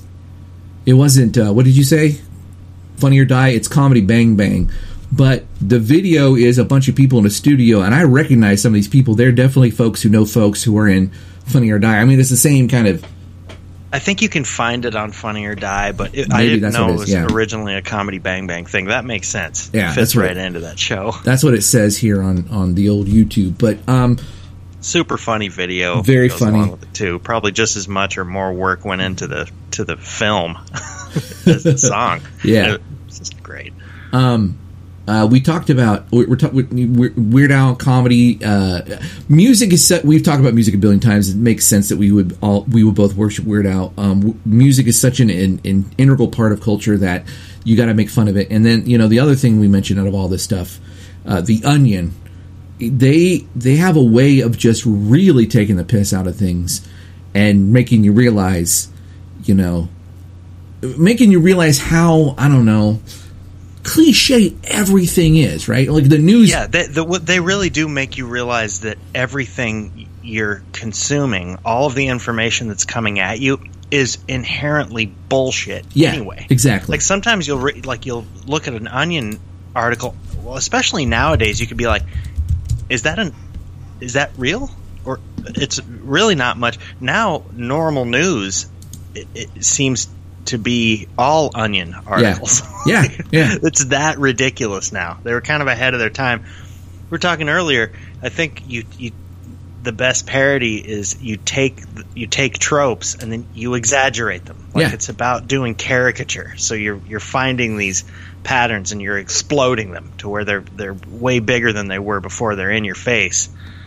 it wasn't. Uh, what did you say? Funny or Die. It's Comedy Bang Bang. But the video is a bunch of people in a studio, and I recognize some of these people. They're definitely folks who know folks who are in Funny or Die. I mean, it's the same kind of. I think you can find it on Funny or Die, but it, I Maybe didn't that's know what it it is, was yeah. originally a Comedy Bang Bang thing. That makes sense. Yeah, it fits that's what right it- into that show. That's what it says here on, on the old YouTube. But um, Super funny video. Very goes funny. along with it too. Probably just as much or more work went into the to the film as the song. Yeah. It's just great. um, uh, we talked about we're, we're talking Weird Al comedy. Uh, music is set. We've talked about music a billion times. It makes sense that we would all we would both worship Weird Al. Um, w- music is such an, an, an integral part of culture that you got to make fun of it. And then you know the other thing we mentioned out of all this stuff, uh, The Onion. They they have a way of just really taking the piss out of things and making you realize, you know, making you realize how, I don't know, cliche everything is, right? Like the news. Yeah, they, the, what they really do make you realize that everything you're consuming, all of the information that's coming at you, is inherently bullshit. Yeah, anyway, exactly. Like sometimes you'll re- like you'll look at an Onion article. Well, especially nowadays, you could be like, "Is that an is that real?" Or it's really not much now. Normal news, it, it seems to be all Onion articles. Yeah, yeah. It's that ridiculous now. They were kind of ahead of their time. We were talking earlier. I think you, you the best parody is you take you take tropes and then you exaggerate them. Like Yeah. it's about doing caricature. So you're you're finding these patterns and you're exploding them to where they're they're way bigger than they were before. They're in your face.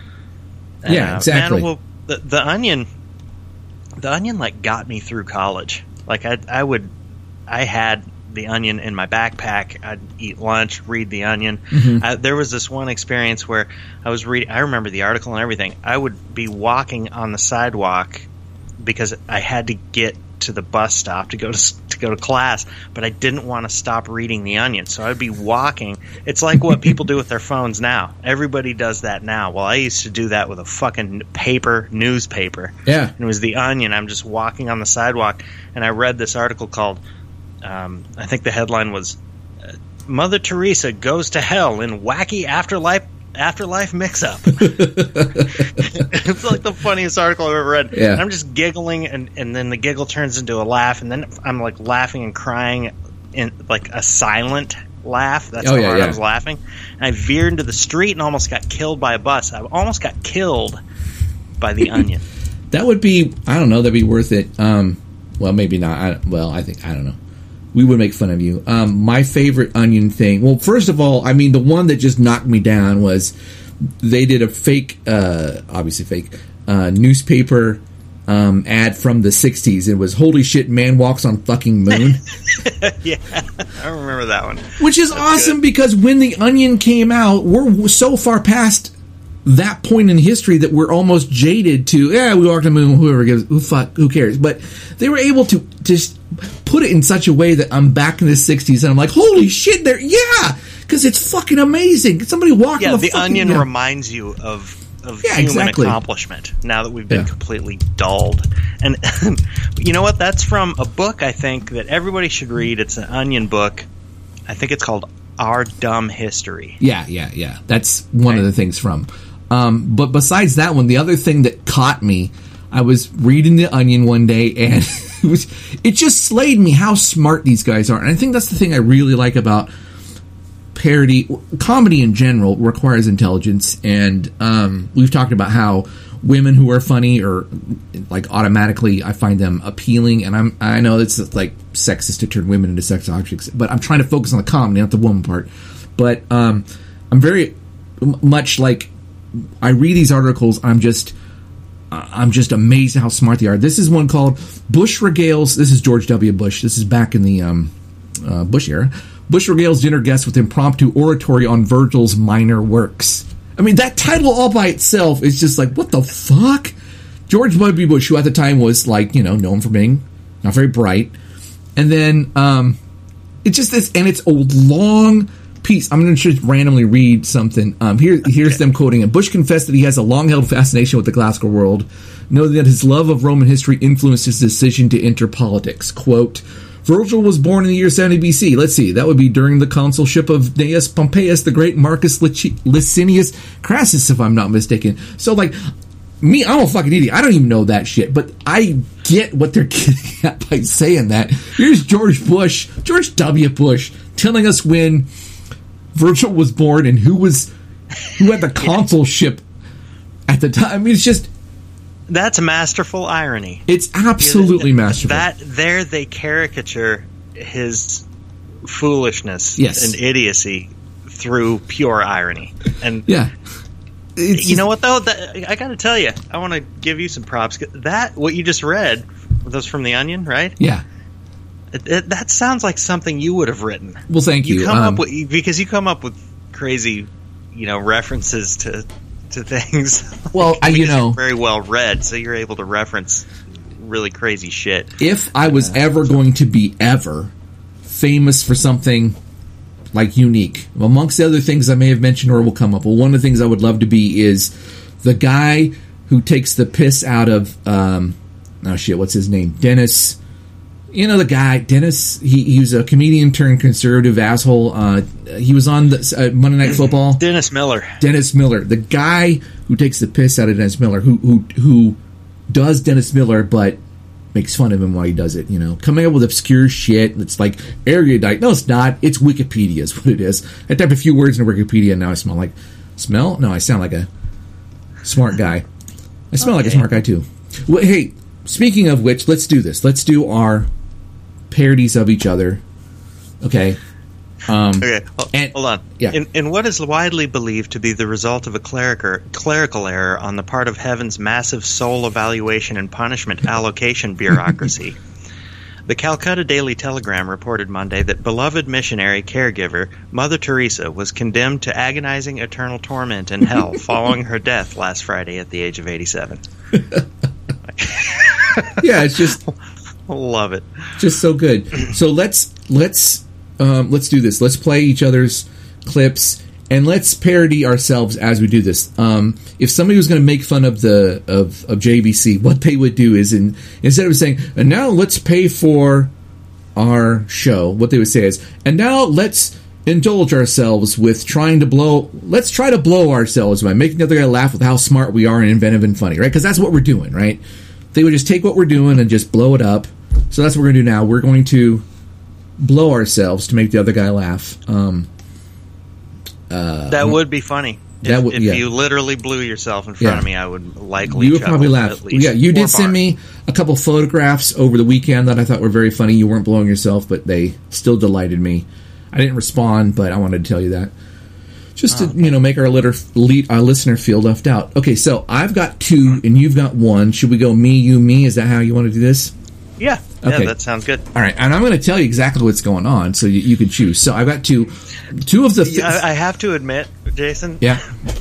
And, Yeah, exactly. Man, well, the, the Onion, the Onion like got me through college. Like I, I would, I had the Onion in my backpack. I'd eat lunch, read the Onion. Mm-hmm. I, there was this one experience where I was reading. I remember the article and everything. I would be walking on the sidewalk because I had to get to the bus stop to go to to go to class, but I didn't want to stop reading the Onion, so I'd be walking. It's like what people do with their phones now. Everybody does that now. Well, I used to do that with a fucking paper newspaper. Yeah. And it was the Onion. I'm just walking on the sidewalk, and I read this article called, um, I think the headline was, uh, Mother Teresa goes to hell in wacky afterlife afterlife mix-up. It's like the funniest article I've ever read. Yeah. And I'm just giggling, and, and then the giggle turns into a laugh, and then I'm like laughing and crying in like a silent laugh. That's Oh, how yeah, hard yeah. I was laughing. And I veered into the street and almost got killed by a bus. I almost got killed by the Onion. That would be, I don't know, that'd be worth it. Um, well, maybe not. I, well, I think, I don't know. we would make fun of you. Um, my favorite Onion thing. Well, first of all, I mean, the one that just knocked me down was they did a fake, uh, obviously fake, uh, newspaper um, ad from the sixties. It was, holy shit, man walks on fucking moon. Yeah, I remember that one. Which is That's awesome good. because when the Onion came out, we're so far past that point in history that we're almost jaded to, yeah, we walked on the moon, whoever gives, who fuck, who cares? But they were able to just put it in such a way that I'm back in the sixties and I'm like, holy shit, there, yeah, because it's fucking amazing. Somebody walking Yeah, on the fucking, Onion yeah. reminds you of of Yeah, human exactly. accomplishment now that we've been Yeah. completely dulled. And you know what? That's from a book I think that everybody should read. It's an Onion book. I think it's called Our Dumb History. Yeah, yeah, yeah. That's one of Right. the things from. Um, but besides that one, the other thing that caught me, I was reading The Onion one day, and it was it just slayed me how smart these guys are. And I think that's the thing I really like about parody. Comedy in general requires intelligence, and um, we've talked about how women who are funny or like automatically I find them appealing, and I'm I know it's like sexist to turn women into sex objects, but I'm trying to focus on the comedy, not the woman part. But um, I'm very m- much like I read these articles, I'm just I'm just amazed at how smart they are. This is one called Bush Regales. This is George W. Bush. This is back in the um, uh, Bush era. Bush regales dinner guests with impromptu oratory on Virgil's minor works. I mean, that title all by itself is just like, what the fuck? George W. Bush, who at the time was like, you know, known for being not very bright. And then um, it's just this, and it's a long piece. I'm going to just randomly read something. Um, here, here's them quoting it. Bush confessed that he has a long-held fascination with the classical world, noting that his love of Roman history influenced his decision to enter politics. Quote, Virgil was born in the year seventy B C. Let's see, that would be during the consulship of Gnaeus Pompeius, the great Marcus Lic- Licinius Crassus, if I'm not mistaken. So, like, me, I'm a fucking idiot. I don't even know that shit, but I get what they're getting at by saying that. Here's George Bush, George W. Bush, telling us when Virgil was born and who was who had the consulship at the time. I mean, it's just That's masterful irony. it's absolutely Th- masterful. That there they caricature his foolishness Yes. and idiocy through pure irony. And yeah, it's you know what though? That, I got to tell you, I want to give you some props. That what you just read was from The Onion, right? yeah. It, it, that sounds like something you would have written. Well, thank you. You come Um, up with because you come up with crazy, you know, references to to things. Well, I, you Because know, you're very well read, so you're able to reference really crazy shit. if I was ever going to be ever famous for something like unique, amongst the other things I may have mentioned or will come up, well, one of the things I would love to be is the guy who takes the piss out of, um, oh shit, what's his name? Dennis. You know the guy, Dennis. He, he was a comedian turned conservative asshole. Uh, he was on the, uh, Monday Night Football. Dennis Miller. Dennis Miller, the guy who takes the piss out of Dennis Miller, who who who does Dennis Miller, but makes fun of him while he does it. You know, coming up with obscure shit. It's like erudite. No, it's not. It's Wikipedia is what it is. I type a few words in Wikipedia, and now I smell like smell. No, I sound like a smart guy. I smell like a Okay. smart guy too. Well, hey, speaking of which, let's do this. Let's do our parodies of each other. Okay. Um, Okay, ho- and- hold on. yeah. In, in what is widely believed to be the result of a clerical, clerical error on the part of Heaven's massive soul evaluation and punishment allocation bureaucracy, the Calcutta Daily Telegram reported Monday that beloved missionary caregiver Mother Teresa was condemned to agonizing eternal torment in hell following her death last Friday at the age of eighty-seven. yeah, it's just Love it. just so good. So let's let's um, let's do this. Let's play each other's clips and let's parody ourselves as we do this. Um, if somebody was going to make fun of the of, of J B C, what they would do is in, instead of saying, "And now let's pay for our show," what they would say is, "And now let's indulge ourselves with trying to blow. Let's try to blow ourselves by making the other guy laugh with how smart we are and inventive and funny, right? Because that's what we're doing, right?" They would just take what we're doing and just blow it up. So that's what we're going to do now. We're going to blow ourselves to make the other guy laugh. Um, That would be funny. That if would, if yeah. you literally blew yourself in front Yeah. of me, I would likely You would chuckle probably laugh. at least Yeah, you four did send bars. me a couple photographs over the weekend that I thought were very funny. You weren't blowing yourself, but they still delighted me. I didn't respond, but I wanted to tell you that. Just to, Oh, you know, make our, litter, lead, our listener feel left out. Okay, so I've got two, and you've got one. Should we go me, you, me? Is that how you want to do this? Yeah, Okay. yeah, that sounds good. All right, and I'm going to tell you exactly what's going on, so you, you can choose. So I've got two. Two of the... Yeah, I, I have to admit, Jason. yeah.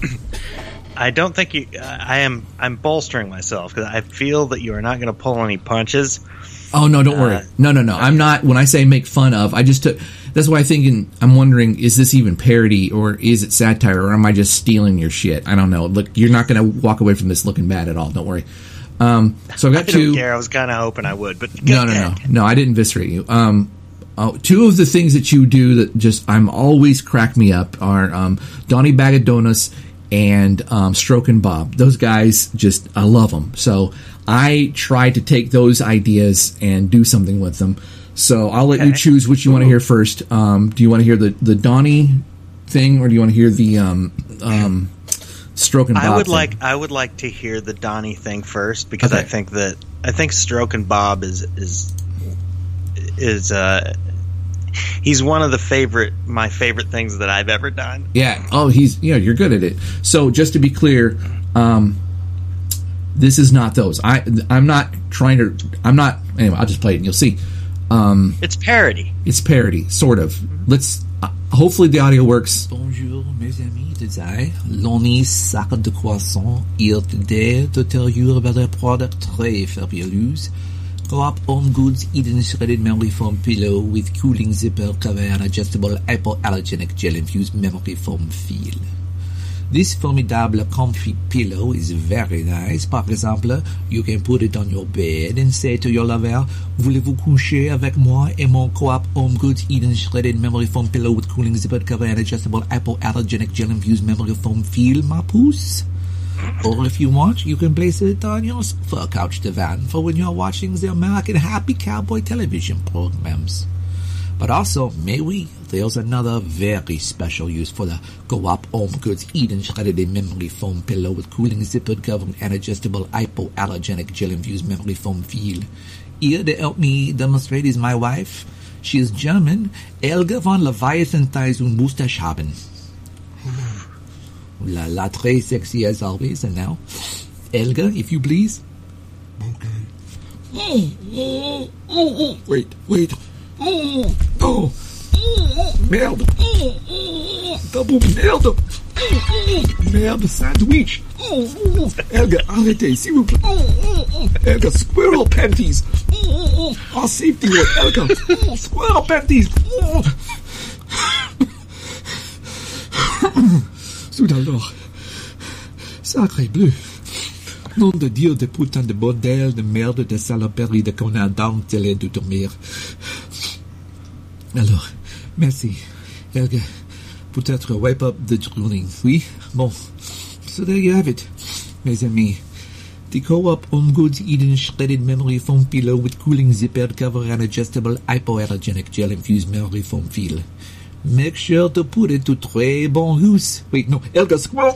I don't think you. I am. I'm bolstering myself because I feel that you are not going to pull any punches. Oh no, don't worry. Uh, No, no, no. I'm not. When I say make fun of, I just took. That's why I'm thinking. I'm wondering: is this even parody or is it satire or am I just stealing your shit? I don't know. Look, you're not going to walk away from this looking bad at all. Don't worry. Um, so I've got I two. don't care. I was kind of hoping I would, but No, no, no, no. I didn't eviscerate you. Um, uh, two of the things that you do that just I'm always crack me up are um, Donnie Bag of Donuts and um, Strokin' Bob. Those guys just I love them. So I try to take those ideas and do something with them. So I'll let you Okay. choose which you want to hear first. Um, do you want to hear the the Donnie thing or do you want to hear the um, um, Strokin' Bob? I would thing? like. I would like to hear the Donnie thing first because I Okay. think that I think Stroke and Bob is is is uh he's one of the favorite my favorite things that I've ever done. Yeah. Oh, he's yeah. You're good at it. So just to be clear, um, this is not those. I I'm not trying to. I'm not. Anyway, I'll just play it and you'll see. Um, It's parody. it's parody, sort of. Let's. Uh, hopefully the audio works. Bonjour, mes amis. Today, Lonnie Sac de Croissant here today to tell you about a product très fabulous. Co-op Home Goods Eden Shredded Memory Foam Pillow with cooling zipper cover and adjustable hypoallergenic gel-infused memory foam feel. This formidable comfy pillow is very nice. Par exemple, you can put it on your bed and say to your lover, voulez-vous coucher avec moi et mon Co-op Home Goods Eden Shredded Memory Foam Pillow with cooling zipper cover and adjustable hypoallergenic gel-infused memory foam feel, ma pouce? Or if you want, you can place it on your sofa couch divan for when you're watching the American Happy Cowboy television programs. But also, maybe there's another very special use for the Co-op Home Goods Eden Shredded Memory Foam Pillow with cooling zippered cover and adjustable hypoallergenic gel-infused memory foam feel. Here to help me demonstrate is my wife. She is German. Elga von Leviathan ties und Mustache haben. La la, très sexy as always. And now, Elga, if you please. Okay. Oh, oh, oh, oh. Wait, wait. Oh, oh, oh, merde. Oh, oh, double merde. Oh, oh, merde, sandwich. Oh, oh, Elga, arrêtez, s'il vous plaît. Oh, oh, oh. Elga, squirrel panties. Oh, oh, oh. Oh, safety word, Elga. Oh, squirrel panties. Oh. Soudain alors. Sacré bleu. Nom de Dieu, de putain de bordel, de merde, de saloperie, de connard d'entelé de dormir. Alors, merci. Elga, peut-être wipe up the drooling, oui? Bon. So there you have it, mes amis. The Co-op Home Goods Eden Shredded Memory Foam Pillow with cooling zippered cover and adjustable hypoallergenic gel-infused memory foam feel. Make sure to put it to très bon use. Wait, no, Elga, squirrel.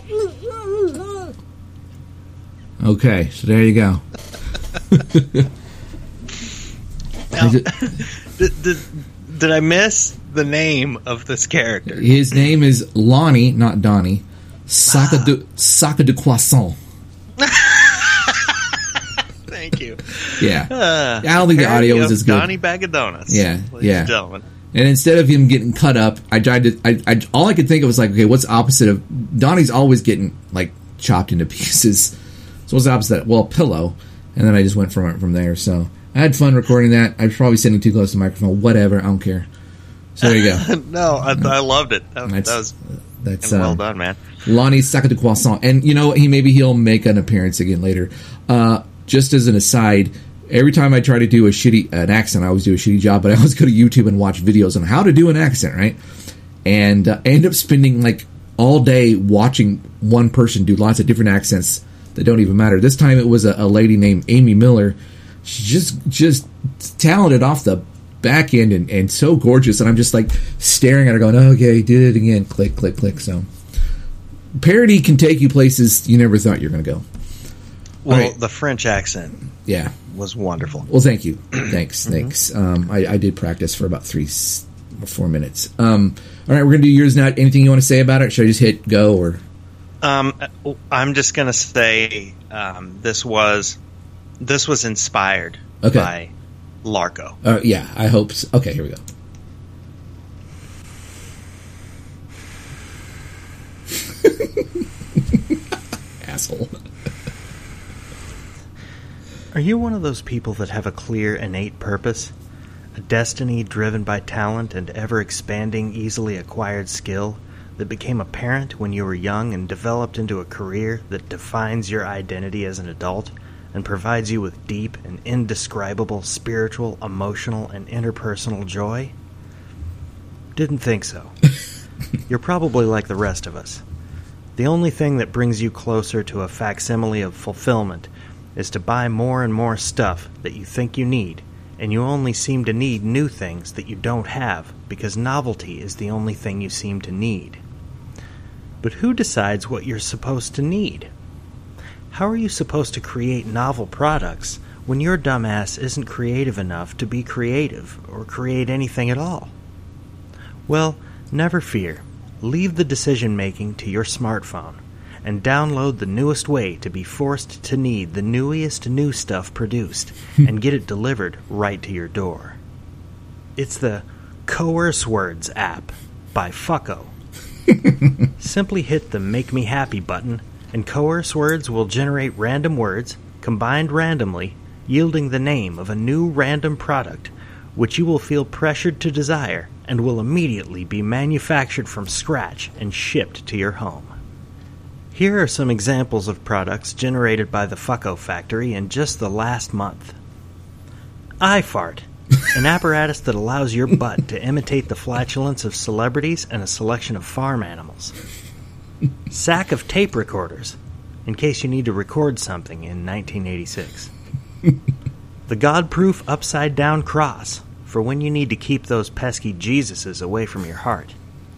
Okay, so there you go. Now, Is it- did, did, did I miss the name of this character? His name is Lonnie, not Donnie. Sac de Sac de Croissant. Thank you. Yeah. Uh, I don't think the parody audio was of as good. Donnie Bag of Donuts. Yeah, ladies yeah. and gentlemen. And instead of him getting cut up, I tried to. I, I all I could think of was like, okay, what's the opposite of Donnie's always getting like chopped into pieces. So what's the opposite of that? Well, pillow. And then I just went from it from there. So I had fun recording that. I was probably sitting too close to the microphone. Whatever, I don't care. So there you go. No, I, I loved it. That, that That's was that's well um, done, man. Lonnie Sac de Croissant. And you know, he maybe he'll make an appearance again later. Uh, just as an aside, every time I try to do a shitty an accent, I always do a shitty job. But I always go to YouTube and watch videos on how to do an accent, right? And uh, I end up spending like all day watching one person do lots of different accents that don't even matter. This time it was a, a lady named Amy Miller. She's just just talented off the back end and, and so gorgeous. And I'm just like staring at her going, okay, did it again. Click, click, click. So parody can take you places you never thought you were going to go. Well, right. the French accent Yeah. was wonderful. Well, thank you. Thanks. Mm-hmm. Thanks. Um, I, I did practice for about three or four minutes. Um, all right, we're going to do yours now. Anything you want to say about it? Should I just hit go or? Um, I'm just going to say um, this was this was inspired okay. by Larko. Uh, yeah, I hope so. Okay, here we go. Asshole. Are you one of those people that have a clear, innate purpose? A destiny driven by talent and ever-expanding, easily acquired skill that became apparent when you were young and developed into a career that defines your identity as an adult and provides you with deep and indescribable spiritual, emotional, and interpersonal joy? Didn't think so. You're probably like the rest of us. The only thing that brings you closer to a facsimile of fulfillment is to buy more and more stuff that you think you need, and you only seem to need new things that you don't have because novelty is the only thing you seem to need. But who decides what you're supposed to need? How are you supposed to create novel products when your dumbass isn't creative enough to be creative or create anything at all? Well, never fear. Leave the decision-making to your smartphone and download the newest way to be forced to need the newest new stuff produced and get it delivered right to your door. It's the Coerce Words app by Fucko. Simply hit the Make Me Happy button, and Coerce Words will generate random words, combined randomly, yielding the name of a new random product, which you will feel pressured to desire and will immediately be manufactured from scratch and shipped to your home. Here are some examples of products generated by the Fucko Factory in just the last month. iFart, an apparatus that allows your butt to imitate the flatulence of celebrities and a selection of farm animals. Sack of tape recorders, in case you need to record something in nineteen eighty-six. The God-proof upside-down cross, for when you need to keep those pesky Jesuses away from your heart.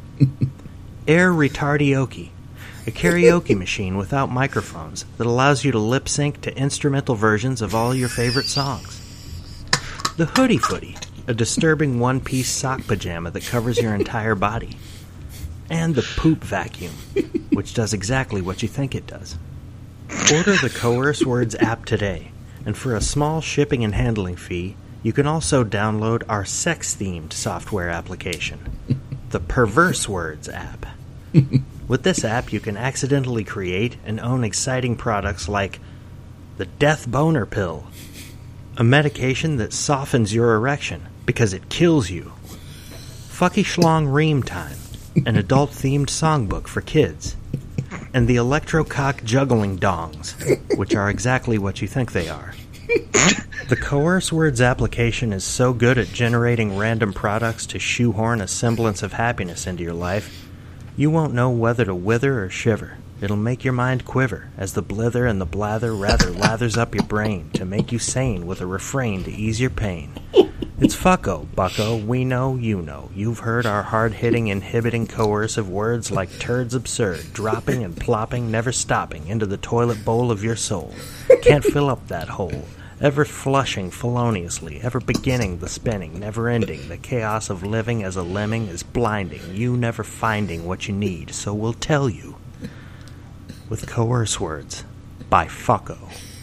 Air Retardioke, a karaoke machine without microphones that allows you to lip-sync to instrumental versions of all your favorite songs. The Hoodie Footy, a disturbing one-piece sock pajama that covers your entire body. And the Poop Vacuum, which does exactly what you think it does. Order the Coerce Words app today, and for a small shipping and handling fee, you can also download our sex-themed software application, the Perverse Words app. With this app, you can accidentally create and own exciting products like the Death Boner Pill, a medication that softens your erection because it kills you. Fucky Schlong Ream Time, an adult-themed songbook for kids. And the Electrocock Juggling Dongs, which are exactly what you think they are. The Coerce Words application is so good at generating random products to shoehorn a semblance of happiness into your life, you won't know whether to wither or shiver. It'll make your mind quiver as the blither and the blather rather lathers up your brain to make you sane with a refrain to ease your pain. It's Fucko, bucko, we know, you know. You've heard our hard-hitting, inhibiting, coercive words like turds absurd, dropping and plopping, never stopping, into the toilet bowl of your soul. Can't fill up that hole. Ever flushing feloniously, ever beginning the spinning, never ending. The chaos of living as a lemming is blinding, you never finding what you need, so we'll tell you. With Coerce Words by Fucko.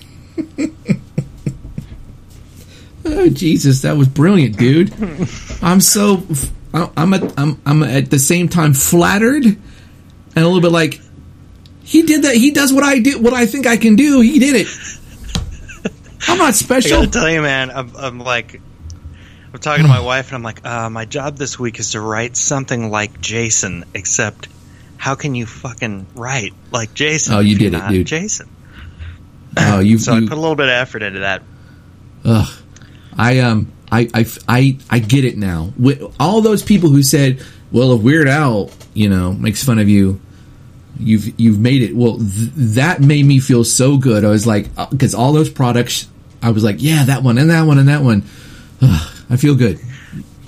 Oh, Jesus, that was brilliant, dude. I'm so I'm at, I'm I'm at the same time flattered and a little bit like he did that. He does what I did, what I think I can do. He did it. I'm not special. I gotta tell you, man. I'm, I'm like, I'm talking to my wife, and I'm like, uh, my job this week is to write something like Jason, except how can you fucking write like Jason? Oh, you if did you're it, not dude. Jason. Oh, you. So you, I put a little bit of effort into that. Ugh. I um I, I, I, I get it now. With all those people who said, "Well, if Weird Al, you know, makes fun of you, you've you've made it." Well, th- that made me feel so good. I was like, because all those products, I was like, yeah, that one and that one and that one. Ugh, I feel good.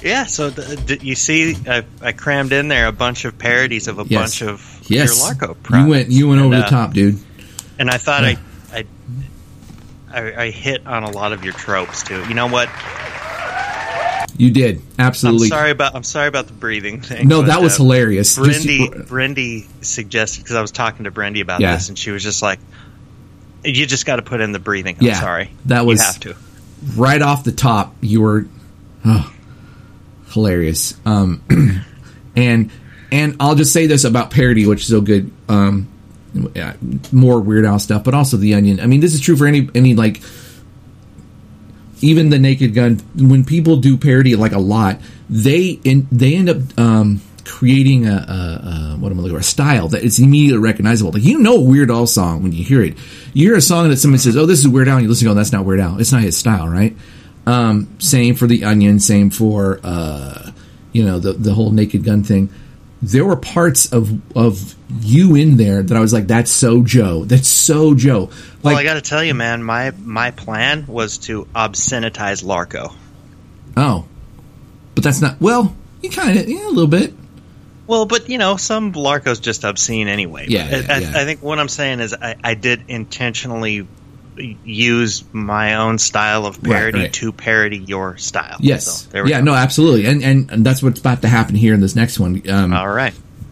Yeah, so th- th- you see, I, I crammed in there a bunch of parodies of a Yes. bunch of Yes. your Larco You products. went you went And, over uh, the top, dude. And I thought Yeah. I, I, I, I hit on a lot of your tropes too. You know what? You did. Absolutely. I'm sorry about I'm sorry about the breathing thing. No, but, that was uh, hilarious. Just- Brendy, Brendy suggested, because I was talking to Brendy about Yeah. this, and she was just like, "You just got to put in the breathing." I'm Yeah, sorry, that was- you have to. right off the top, you were oh, hilarious. Um, and and I'll just say this about parody, which is so good. Um, yeah, more Weird Al stuff, but also the Onion. I mean, this is true for any any like even the Naked Gun. When people do parody like a lot, they in, they end up um, creating a, a, a what am I looking for? A style that it's immediately recognizable. Like you know a Weird Al song when you hear it. You hear a song that someone says, "Oh, this is Weird Al," and you listen to it, "That's not Weird Al. It's not his style," right? Um, same for the Onion. Same for uh, you know the the whole Naked Gun thing. There were parts of of you in there that I was like, "That's so Joe. That's so Joe." Like, Well, I got to tell you, man, my my plan was to obscenitize Larco. oh, but that's not. Well, you kind of yeah, a little bit. Well, but you know, some Larco's just obscene anyway. Yeah, But yeah, I, yeah. I think what I'm saying is I, I did intentionally use my own style of parody Right, right. to parody your style. Yes. So, there we yeah. go. No. Absolutely. And, and and that's what's about to happen here in this next one. Um, All right.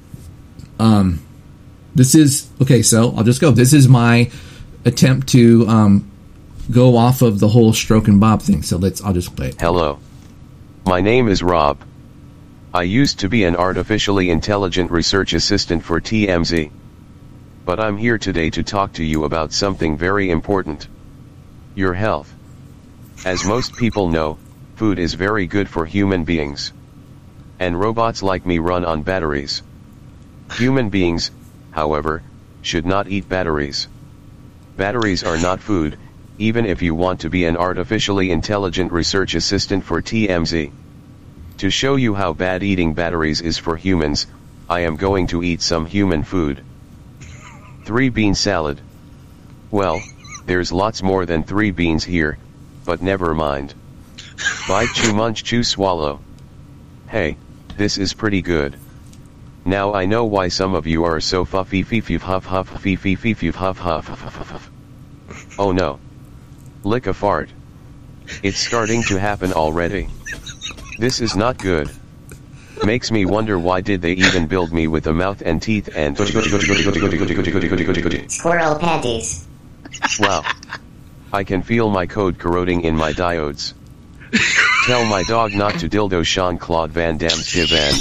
This is okay. So I'll just go. This is my attempt to um, go off of the whole Stroke and Bob thing. So let's. I'll just play it. Hello. My name is Rob. I used to be an artificially intelligent research assistant for T M Z. But I'm here today to talk to you about something very important. Your health. As most people know, food is very good for human beings. And robots like me run on batteries. Human beings, however, should not eat batteries. Batteries are not food, even if you want to be an artificially intelligent research assistant for T M Z. To show you how bad eating batteries is for humans, I am going to eat some human food. Three bean salad. Well, there's lots more than three beans here, but never mind. Bite, chew, munch, chew, swallow. Hey, this is pretty good. Now I know why some of you are so fuffy fee fee huff huff fee fee fee fee huff huff huff huff huff. Oh no. Lick a fart. It's starting to happen already. This is not good. Makes me wonder why did they even build me with a mouth and teeth and Squirrel panties. wow. I can feel my code corroding in my diodes. Tell my dog not to dildo Jean-Claude Van Damme Tivan,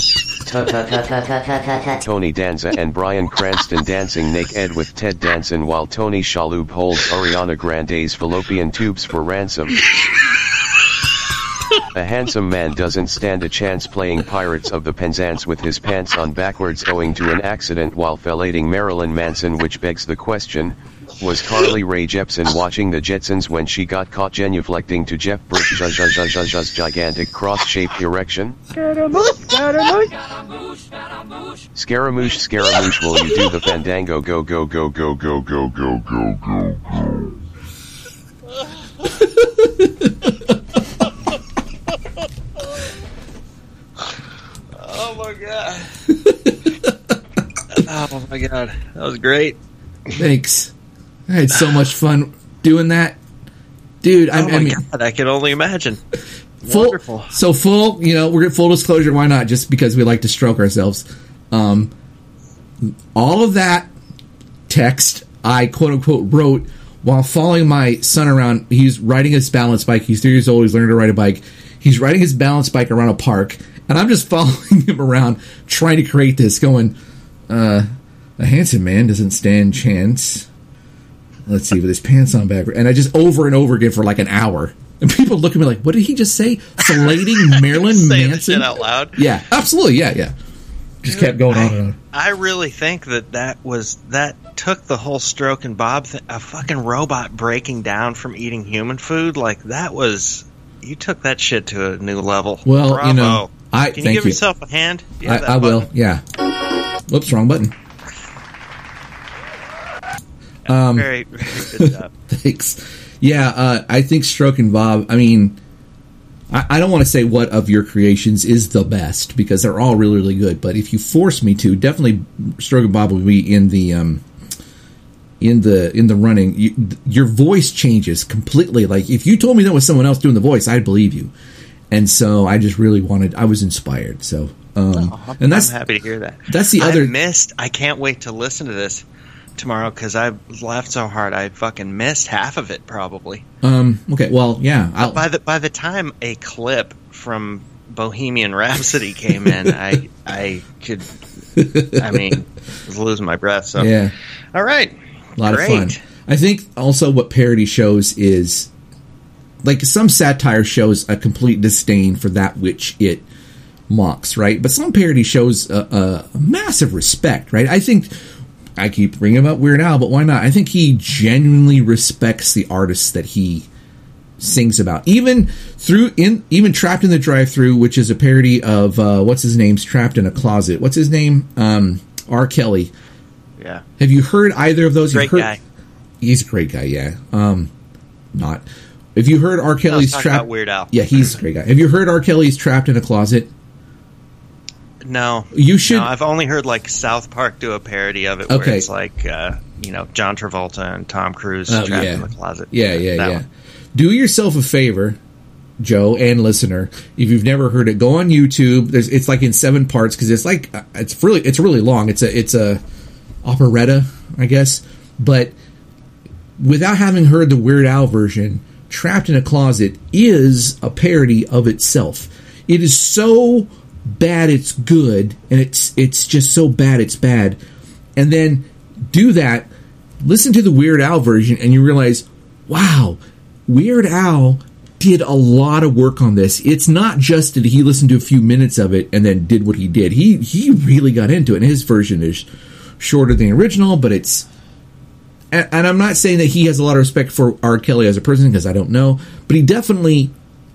Tony Danza and Bryan Cranston dancing naked with Ted Danson while Tony Shalhoub holds Ariana Grande's fallopian tubes for ransom. A handsome man doesn't stand a chance playing Pirates of the Penzance with his pants on backwards owing to an accident while fellating Marilyn Manson, which begs the question, was Carly Rae Jepsen watching the Jetsons when she got caught genuflecting to Jeff Bridges' gigantic cross-shaped erection? Scaramouche, Scaramouche, will you do the fandango? Go, go, go, go, go, go, go, go, go, go. Oh my god. Oh my god. That was great. Thanks. I had so much fun doing that, dude. I, Oh my I mean, god, I can only imagine. full, Wonderful. So full, you know, we're at full disclosure. Why not? Just because we like to stroke ourselves. Um, all of that text I quote unquote wrote while following my son around. He's riding his balance bike. He's three years old. He's learning to ride a bike. He's riding his balance bike around a park, and I'm just following him around trying to create this, going, uh, a handsome man doesn't stand chance. Let's see, with his pants on backward. And I just over and over again for like an hour. And people look at me like, what did he just say? Filleting Marilyn Saying the Manson? shit out loud. Yeah, absolutely. Yeah, yeah. Just kept going on and on. I really think that that was that took the whole Stroke and Bob thing. A fucking robot breaking down from eating human food, like that was. You took that shit to a new level. Well, Bravo. you know, I can you thank give you. yourself a hand? Do you I, have that I will. button? Yeah. Whoops, wrong button. Um, very, very good job. Thanks. Yeah, uh, I think Stroke and Bob. I mean, I, I don't want to say what of your creations is the best because they're all really, really good. But if you force me to, definitely Strogan Bob will be in the um, in the in the running. You, your voice changes completely. Like if you told me that was someone else doing the voice, I'd believe you. And so I just really wanted. I was inspired. So um, oh, and that's I'm happy to hear that. That's the I other. missed. I can't wait to listen to this tomorrow because I laughed so hard I fucking missed half of it probably. Um. Okay. Well, yeah. I'll, by the by the time a clip from Bohemian Rhapsody came in, I I could. I mean, I was losing my breath. So yeah. All right. A lot Great. of fun. I think also what parody shows is, like some satire shows a complete disdain for that which it mocks, right? But some parody shows a, a massive respect, right? I think. I keep bringing up Weird Al, but why not? I think he genuinely respects the artists that he sings about. Even through in even Trapped in the Drive-Thru, which is a parody of uh, what's his name's Trapped in a Closet. What's his name? Um, R. Kelly. Yeah. Have you heard either of those? Great heard, guy. He's a great guy. Yeah. Um, not. Have you heard R. Kelly's Trapped? Weird Al. Yeah, he's a great guy. Have you heard R. Kelly's Trapped in a Closet? No, you should. No, I've only heard like South Park do a parody of it, where okay. it's like uh, you know John Travolta and Tom Cruise oh, trapped yeah. in the closet. Yeah, yeah, that yeah. One. Do yourself a favor, Joe and listener. If you've never heard it, go on YouTube. There's it's like in seven parts because it's like it's really it's really long. It's a it's a operetta, I guess. But without having heard the Weird Al version, Trapped in a Closet is a parody of itself. It is so bad it's good, and it's it's just so bad it's bad. And then do that, listen to the Weird Al version, and you realize, wow, Weird Al did a lot of work on this. It's not just that he listened to a few minutes of it and then did what he did. He he really got into it, and his version is shorter than the original, but it's... And, and I'm not saying that he has a lot of respect for R. Kelly as a person, because I don't know, but he definitely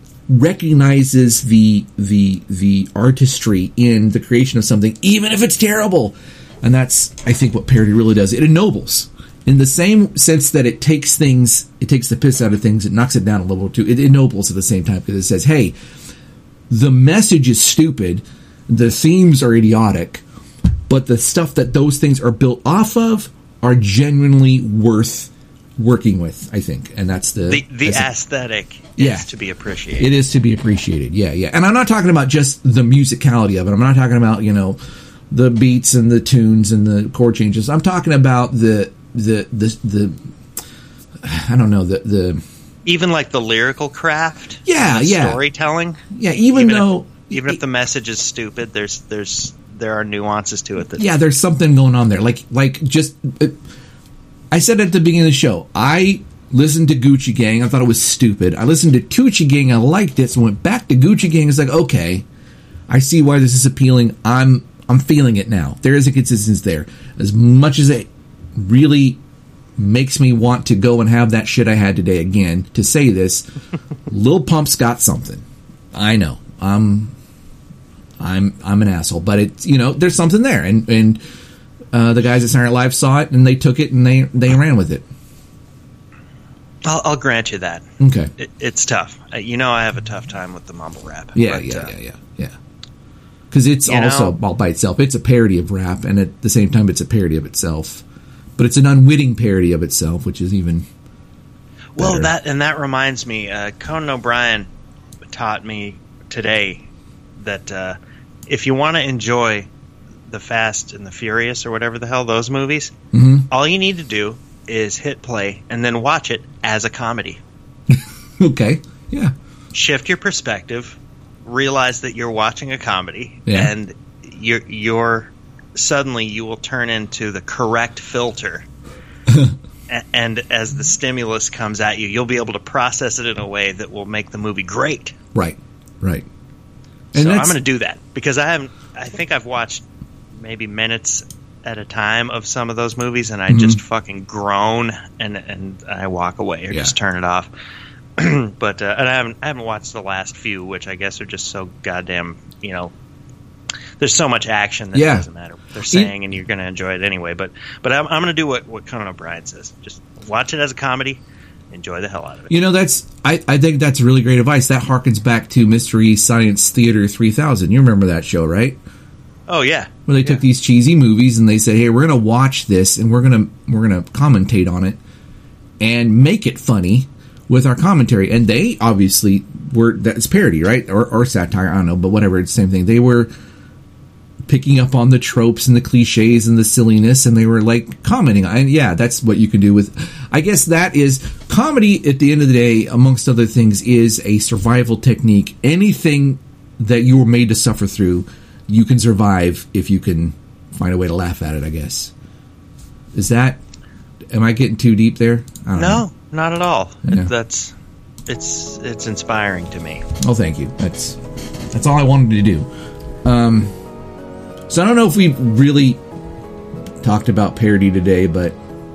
recognizes the the the artistry in the creation of something, even if it's terrible. And that's, I think, what parody really does. It ennobles. In the same sense that it takes things, it takes the piss out of things, it knocks it down a level too. It ennobles at the same time because it says, hey, the message is stupid, the themes are idiotic, but the stuff that those things are built off of are genuinely worth working with, I think. And that's the... The, the that's aesthetic it. Yeah. is to be appreciated. It is to be appreciated, yeah, yeah. And I'm not talking about just the musicality of it. I'm not talking about, you know, the beats and the tunes and the chord changes. I'm talking about the... the the the I don't know the the even like the lyrical craft, yeah, the yeah, storytelling, yeah. Even, even though if, even if the message is stupid, there's there's there are nuances to it. That yeah, there's something going on there. Like like just it, I said at the beginning of the show, I listened to Gucci Gang. I thought it was stupid. I listened to Tucci Gang. I liked it. So I went back to Gucci Gang. It's like, okay, I see why this is appealing. I'm I'm feeling it now. There is a consistency there. As much as it really makes me want to go and have that shit I had today again to say this, Lil Pump's got something. I know. I'm I'm I'm an asshole, but it's, you know, there's something there, and and uh, the guys at Saturday Night Live saw it and they took it and they they ran with it. I'll, I'll grant you that. Okay, it, it's tough. You know, I have a tough time with the mumble rap. Yeah, but, yeah, uh, yeah, yeah, yeah. Because it's also know, all by itself. It's a parody of rap, and at the same time, it's a parody of itself. But it's an unwitting parody of itself, which is even better. Well, that and that reminds me, uh, Conan O'Brien taught me today that uh, if you want to enjoy the Fast and the Furious or whatever the hell those movies, mm-hmm. all you need to do is hit play and then watch it as a comedy. Okay, yeah. Shift your perspective, realize that you're watching a comedy, yeah. and you're you're. Suddenly you will turn into the correct filter. a- and as the stimulus comes at you, you'll be able to process it in a way that will make the movie great. Right, right. And so I'm going to do that because I haven't. I think I've watched maybe minutes at a time of some of those movies, and I mm-hmm. just fucking groan and and I walk away or yeah. just turn it off. but uh, and I haven't I haven't watched the last few, which I guess are just so goddamn, you know. There's so much action that yeah. it doesn't matter what they're saying, and you're going to enjoy it anyway. But but I'm, I'm going to do what, what Conan O'Brien says. Just watch it as a comedy, enjoy the hell out of it. You know, that's I, I think that's really great advice. That harkens back to Mystery Science Theater three thousand. You remember that show, right? Oh yeah, where they yeah. took these cheesy movies and they said, "Hey, we're going to watch this and we're going to we're going to commentate on it and make it funny with our commentary." And they obviously were that's parody, right, or, or satire. I don't know, but whatever, it's the same thing. They were picking up on the tropes and the cliches and the silliness, and they were like commenting. And yeah, that's what you can do with. I guess that is comedy. At the end of the day, amongst other things, is a survival technique. Anything that you were made to suffer through, you can survive if you can find a way to laugh at it, I guess. Is that... Am I getting too deep there? I don't no, know. not at all. Yeah. That's... It's it's inspiring to me. Oh, thank you. That's that's all I wanted to do. Um, so I don't know if we really talked about parody today, but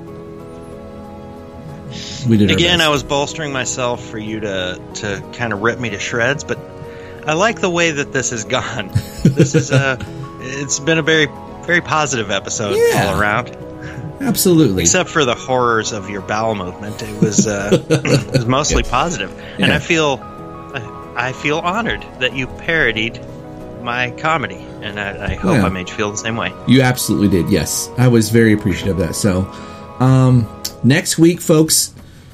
we did our Again, best. I was bolstering myself for you to, to kind of rip me to shreds, but I like the way that this has gone. This is a... It's been a very, very positive episode Yeah. all around. Absolutely. Except for the horrors of your bowel movement, it was uh, it was mostly positive, and Yeah. I feel I feel honored that you parodied my comedy, and I, I hope Yeah. I made you feel the same way. You absolutely did, yes. I was very appreciative of that. So, um, next week, folks,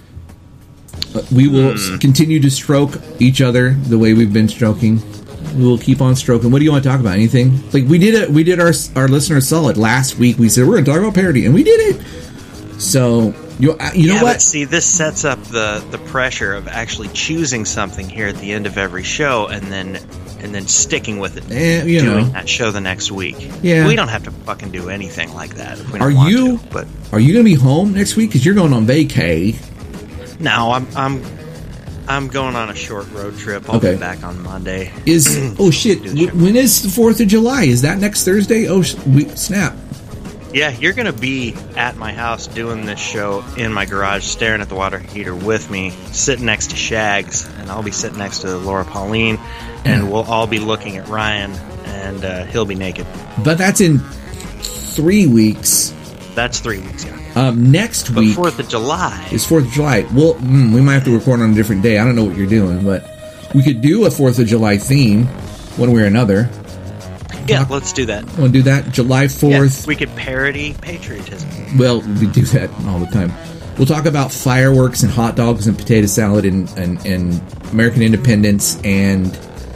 uh, we will Hmm. s- continue to stroke each other the way we've been stroking. We will keep on stroking. What do you want to talk about? Anything? Like we did it. We did our our listeners solid last week. We said we're going to talk about parody, and we did it. So you uh, you know yeah, what? But see, this sets up the the pressure of actually choosing something here at the end of every show, and then and then sticking with it, Eh, you doing know. that show the next week. Yeah. We don't have to fucking do anything like that if we don't Are want you? to. But Are you going to be home next week? Because you're going on vacay. no, I'm I'm I'm going on a short road trip. I'll Okay. be back on Monday. Is oh shit? Do the show. w- When is the Fourth of July? Is that next Thursday? Oh sh- we, snap! Yeah, you're going to be at my house doing this show in my garage, staring at the water heater with me, sitting next to Shags, and I'll be sitting next to Laura Pauline, and Yeah. we'll all be looking at Ryan, and uh, he'll be naked. But that's in three weeks. That's three weeks, yeah. Um, next But week fourth of July, is Fourth of July. Well, mm, we might have to record on a different day. I don't know what you're doing, but we could do a Fourth of July theme, one way or another. yeah, let's do that. Want to do that? July Yeah, Fourth. we could parody patriotism. Well, we do that all the time. We'll talk about fireworks and hot dogs and potato salad and, and, and American independence and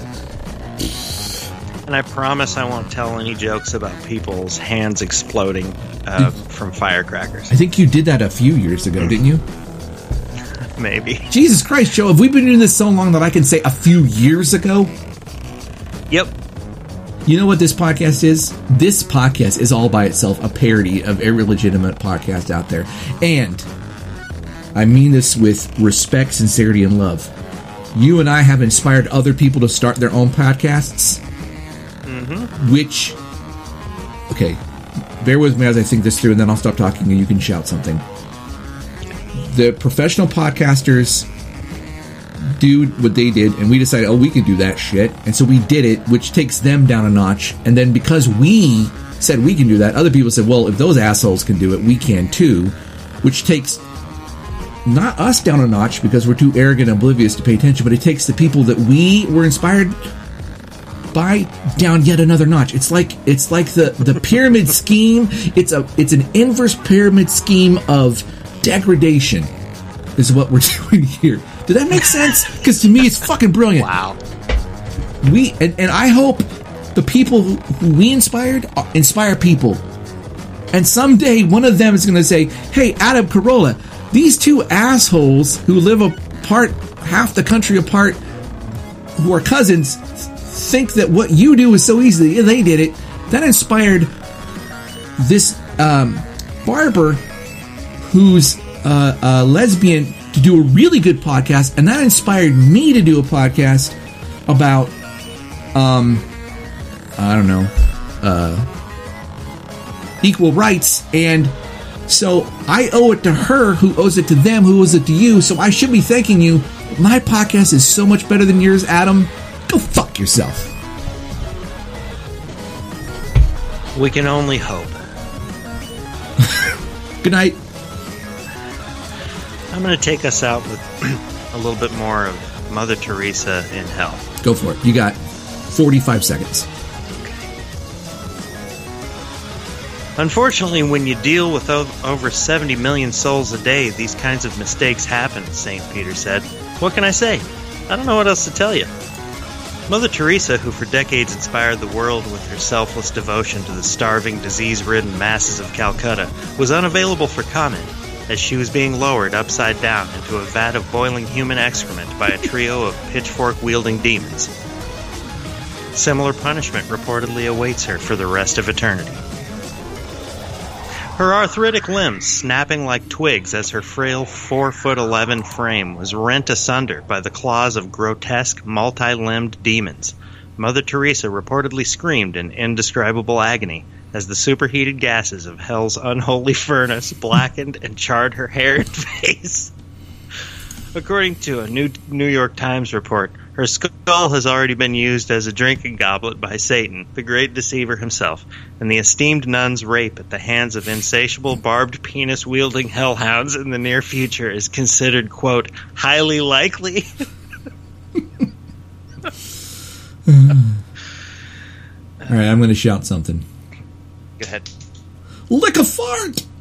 And I promise I won't tell any jokes about people's hands exploding uh, from firecrackers. I think you did that a few years ago, didn't you? Maybe. Jesus Christ, Joe, have we been doing this so long that I can say a few years ago? Yep. You know what this podcast is? This podcast is all by itself a parody of every legitimate podcast out there. And I mean this with respect, sincerity, and love. You and I have inspired other people to start their own podcasts. Mm-hmm. Which, okay, bear with me as I think this through, and then I'll stop talking and you can shout something. The professional podcasters do what they did, and we decided, oh, we can do that shit. And so we did it, which takes them down a notch. And then because we said we can do that, other people said, well, if those assholes can do it, we can too. Which takes not us down a notch because we're too arrogant and oblivious to pay attention, but it takes the people that we were inspired by down yet another notch. It's like it's like the, the pyramid scheme. It's a it's an inverse pyramid scheme of degradation is what we're doing here. Did that make sense? Because to me, it's fucking brilliant. Wow. We and, and I hope the people who, who we inspired uh, inspire people. And someday one of them is going to say, "Hey, Adam Carolla, these two assholes who live apart, half the country apart, who are cousins, think that what you do is so easy. They did it. That inspired this um, barber who's uh, a lesbian to do a really good podcast, and that inspired me to do a podcast about, um, I don't know, uh, equal rights. And so I owe it to her, who owes it to them, who owes it to you. So I should be thanking you. My podcast is so much better than yours, Adam. Go fuck yourself. We can only hope. Good night. I'm going to take us out with a little bit more of Mother Teresa in hell. Go for it. You got forty-five seconds. Unfortunately, when you deal with o- over seventy million souls a day, these kinds of mistakes happen, Saint Peter said. What can I say? I don't know what else to tell you. Mother Teresa, who for decades inspired the world with her selfless devotion to the starving, disease-ridden masses of Calcutta, was unavailable for comment as she was being lowered upside down into a vat of boiling human excrement by a trio of pitchfork-wielding demons. Similar punishment reportedly awaits her for the rest of eternity. Her arthritic limbs snapping like twigs as her frail four foot eleven frame was rent asunder by the claws of grotesque, multi-limbed demons. Mother Teresa reportedly screamed in indescribable agony as the superheated gases of hell's unholy furnace blackened and charred her hair and face. According to a New New York Times report, her skull has already been used as a drinking goblet by Satan, the great deceiver himself, and the esteemed nun's rape at the hands of insatiable barbed penis-wielding hellhounds in the near future is considered, quote, highly likely. All right, I'm going to shout something. Go ahead. Lick a fart!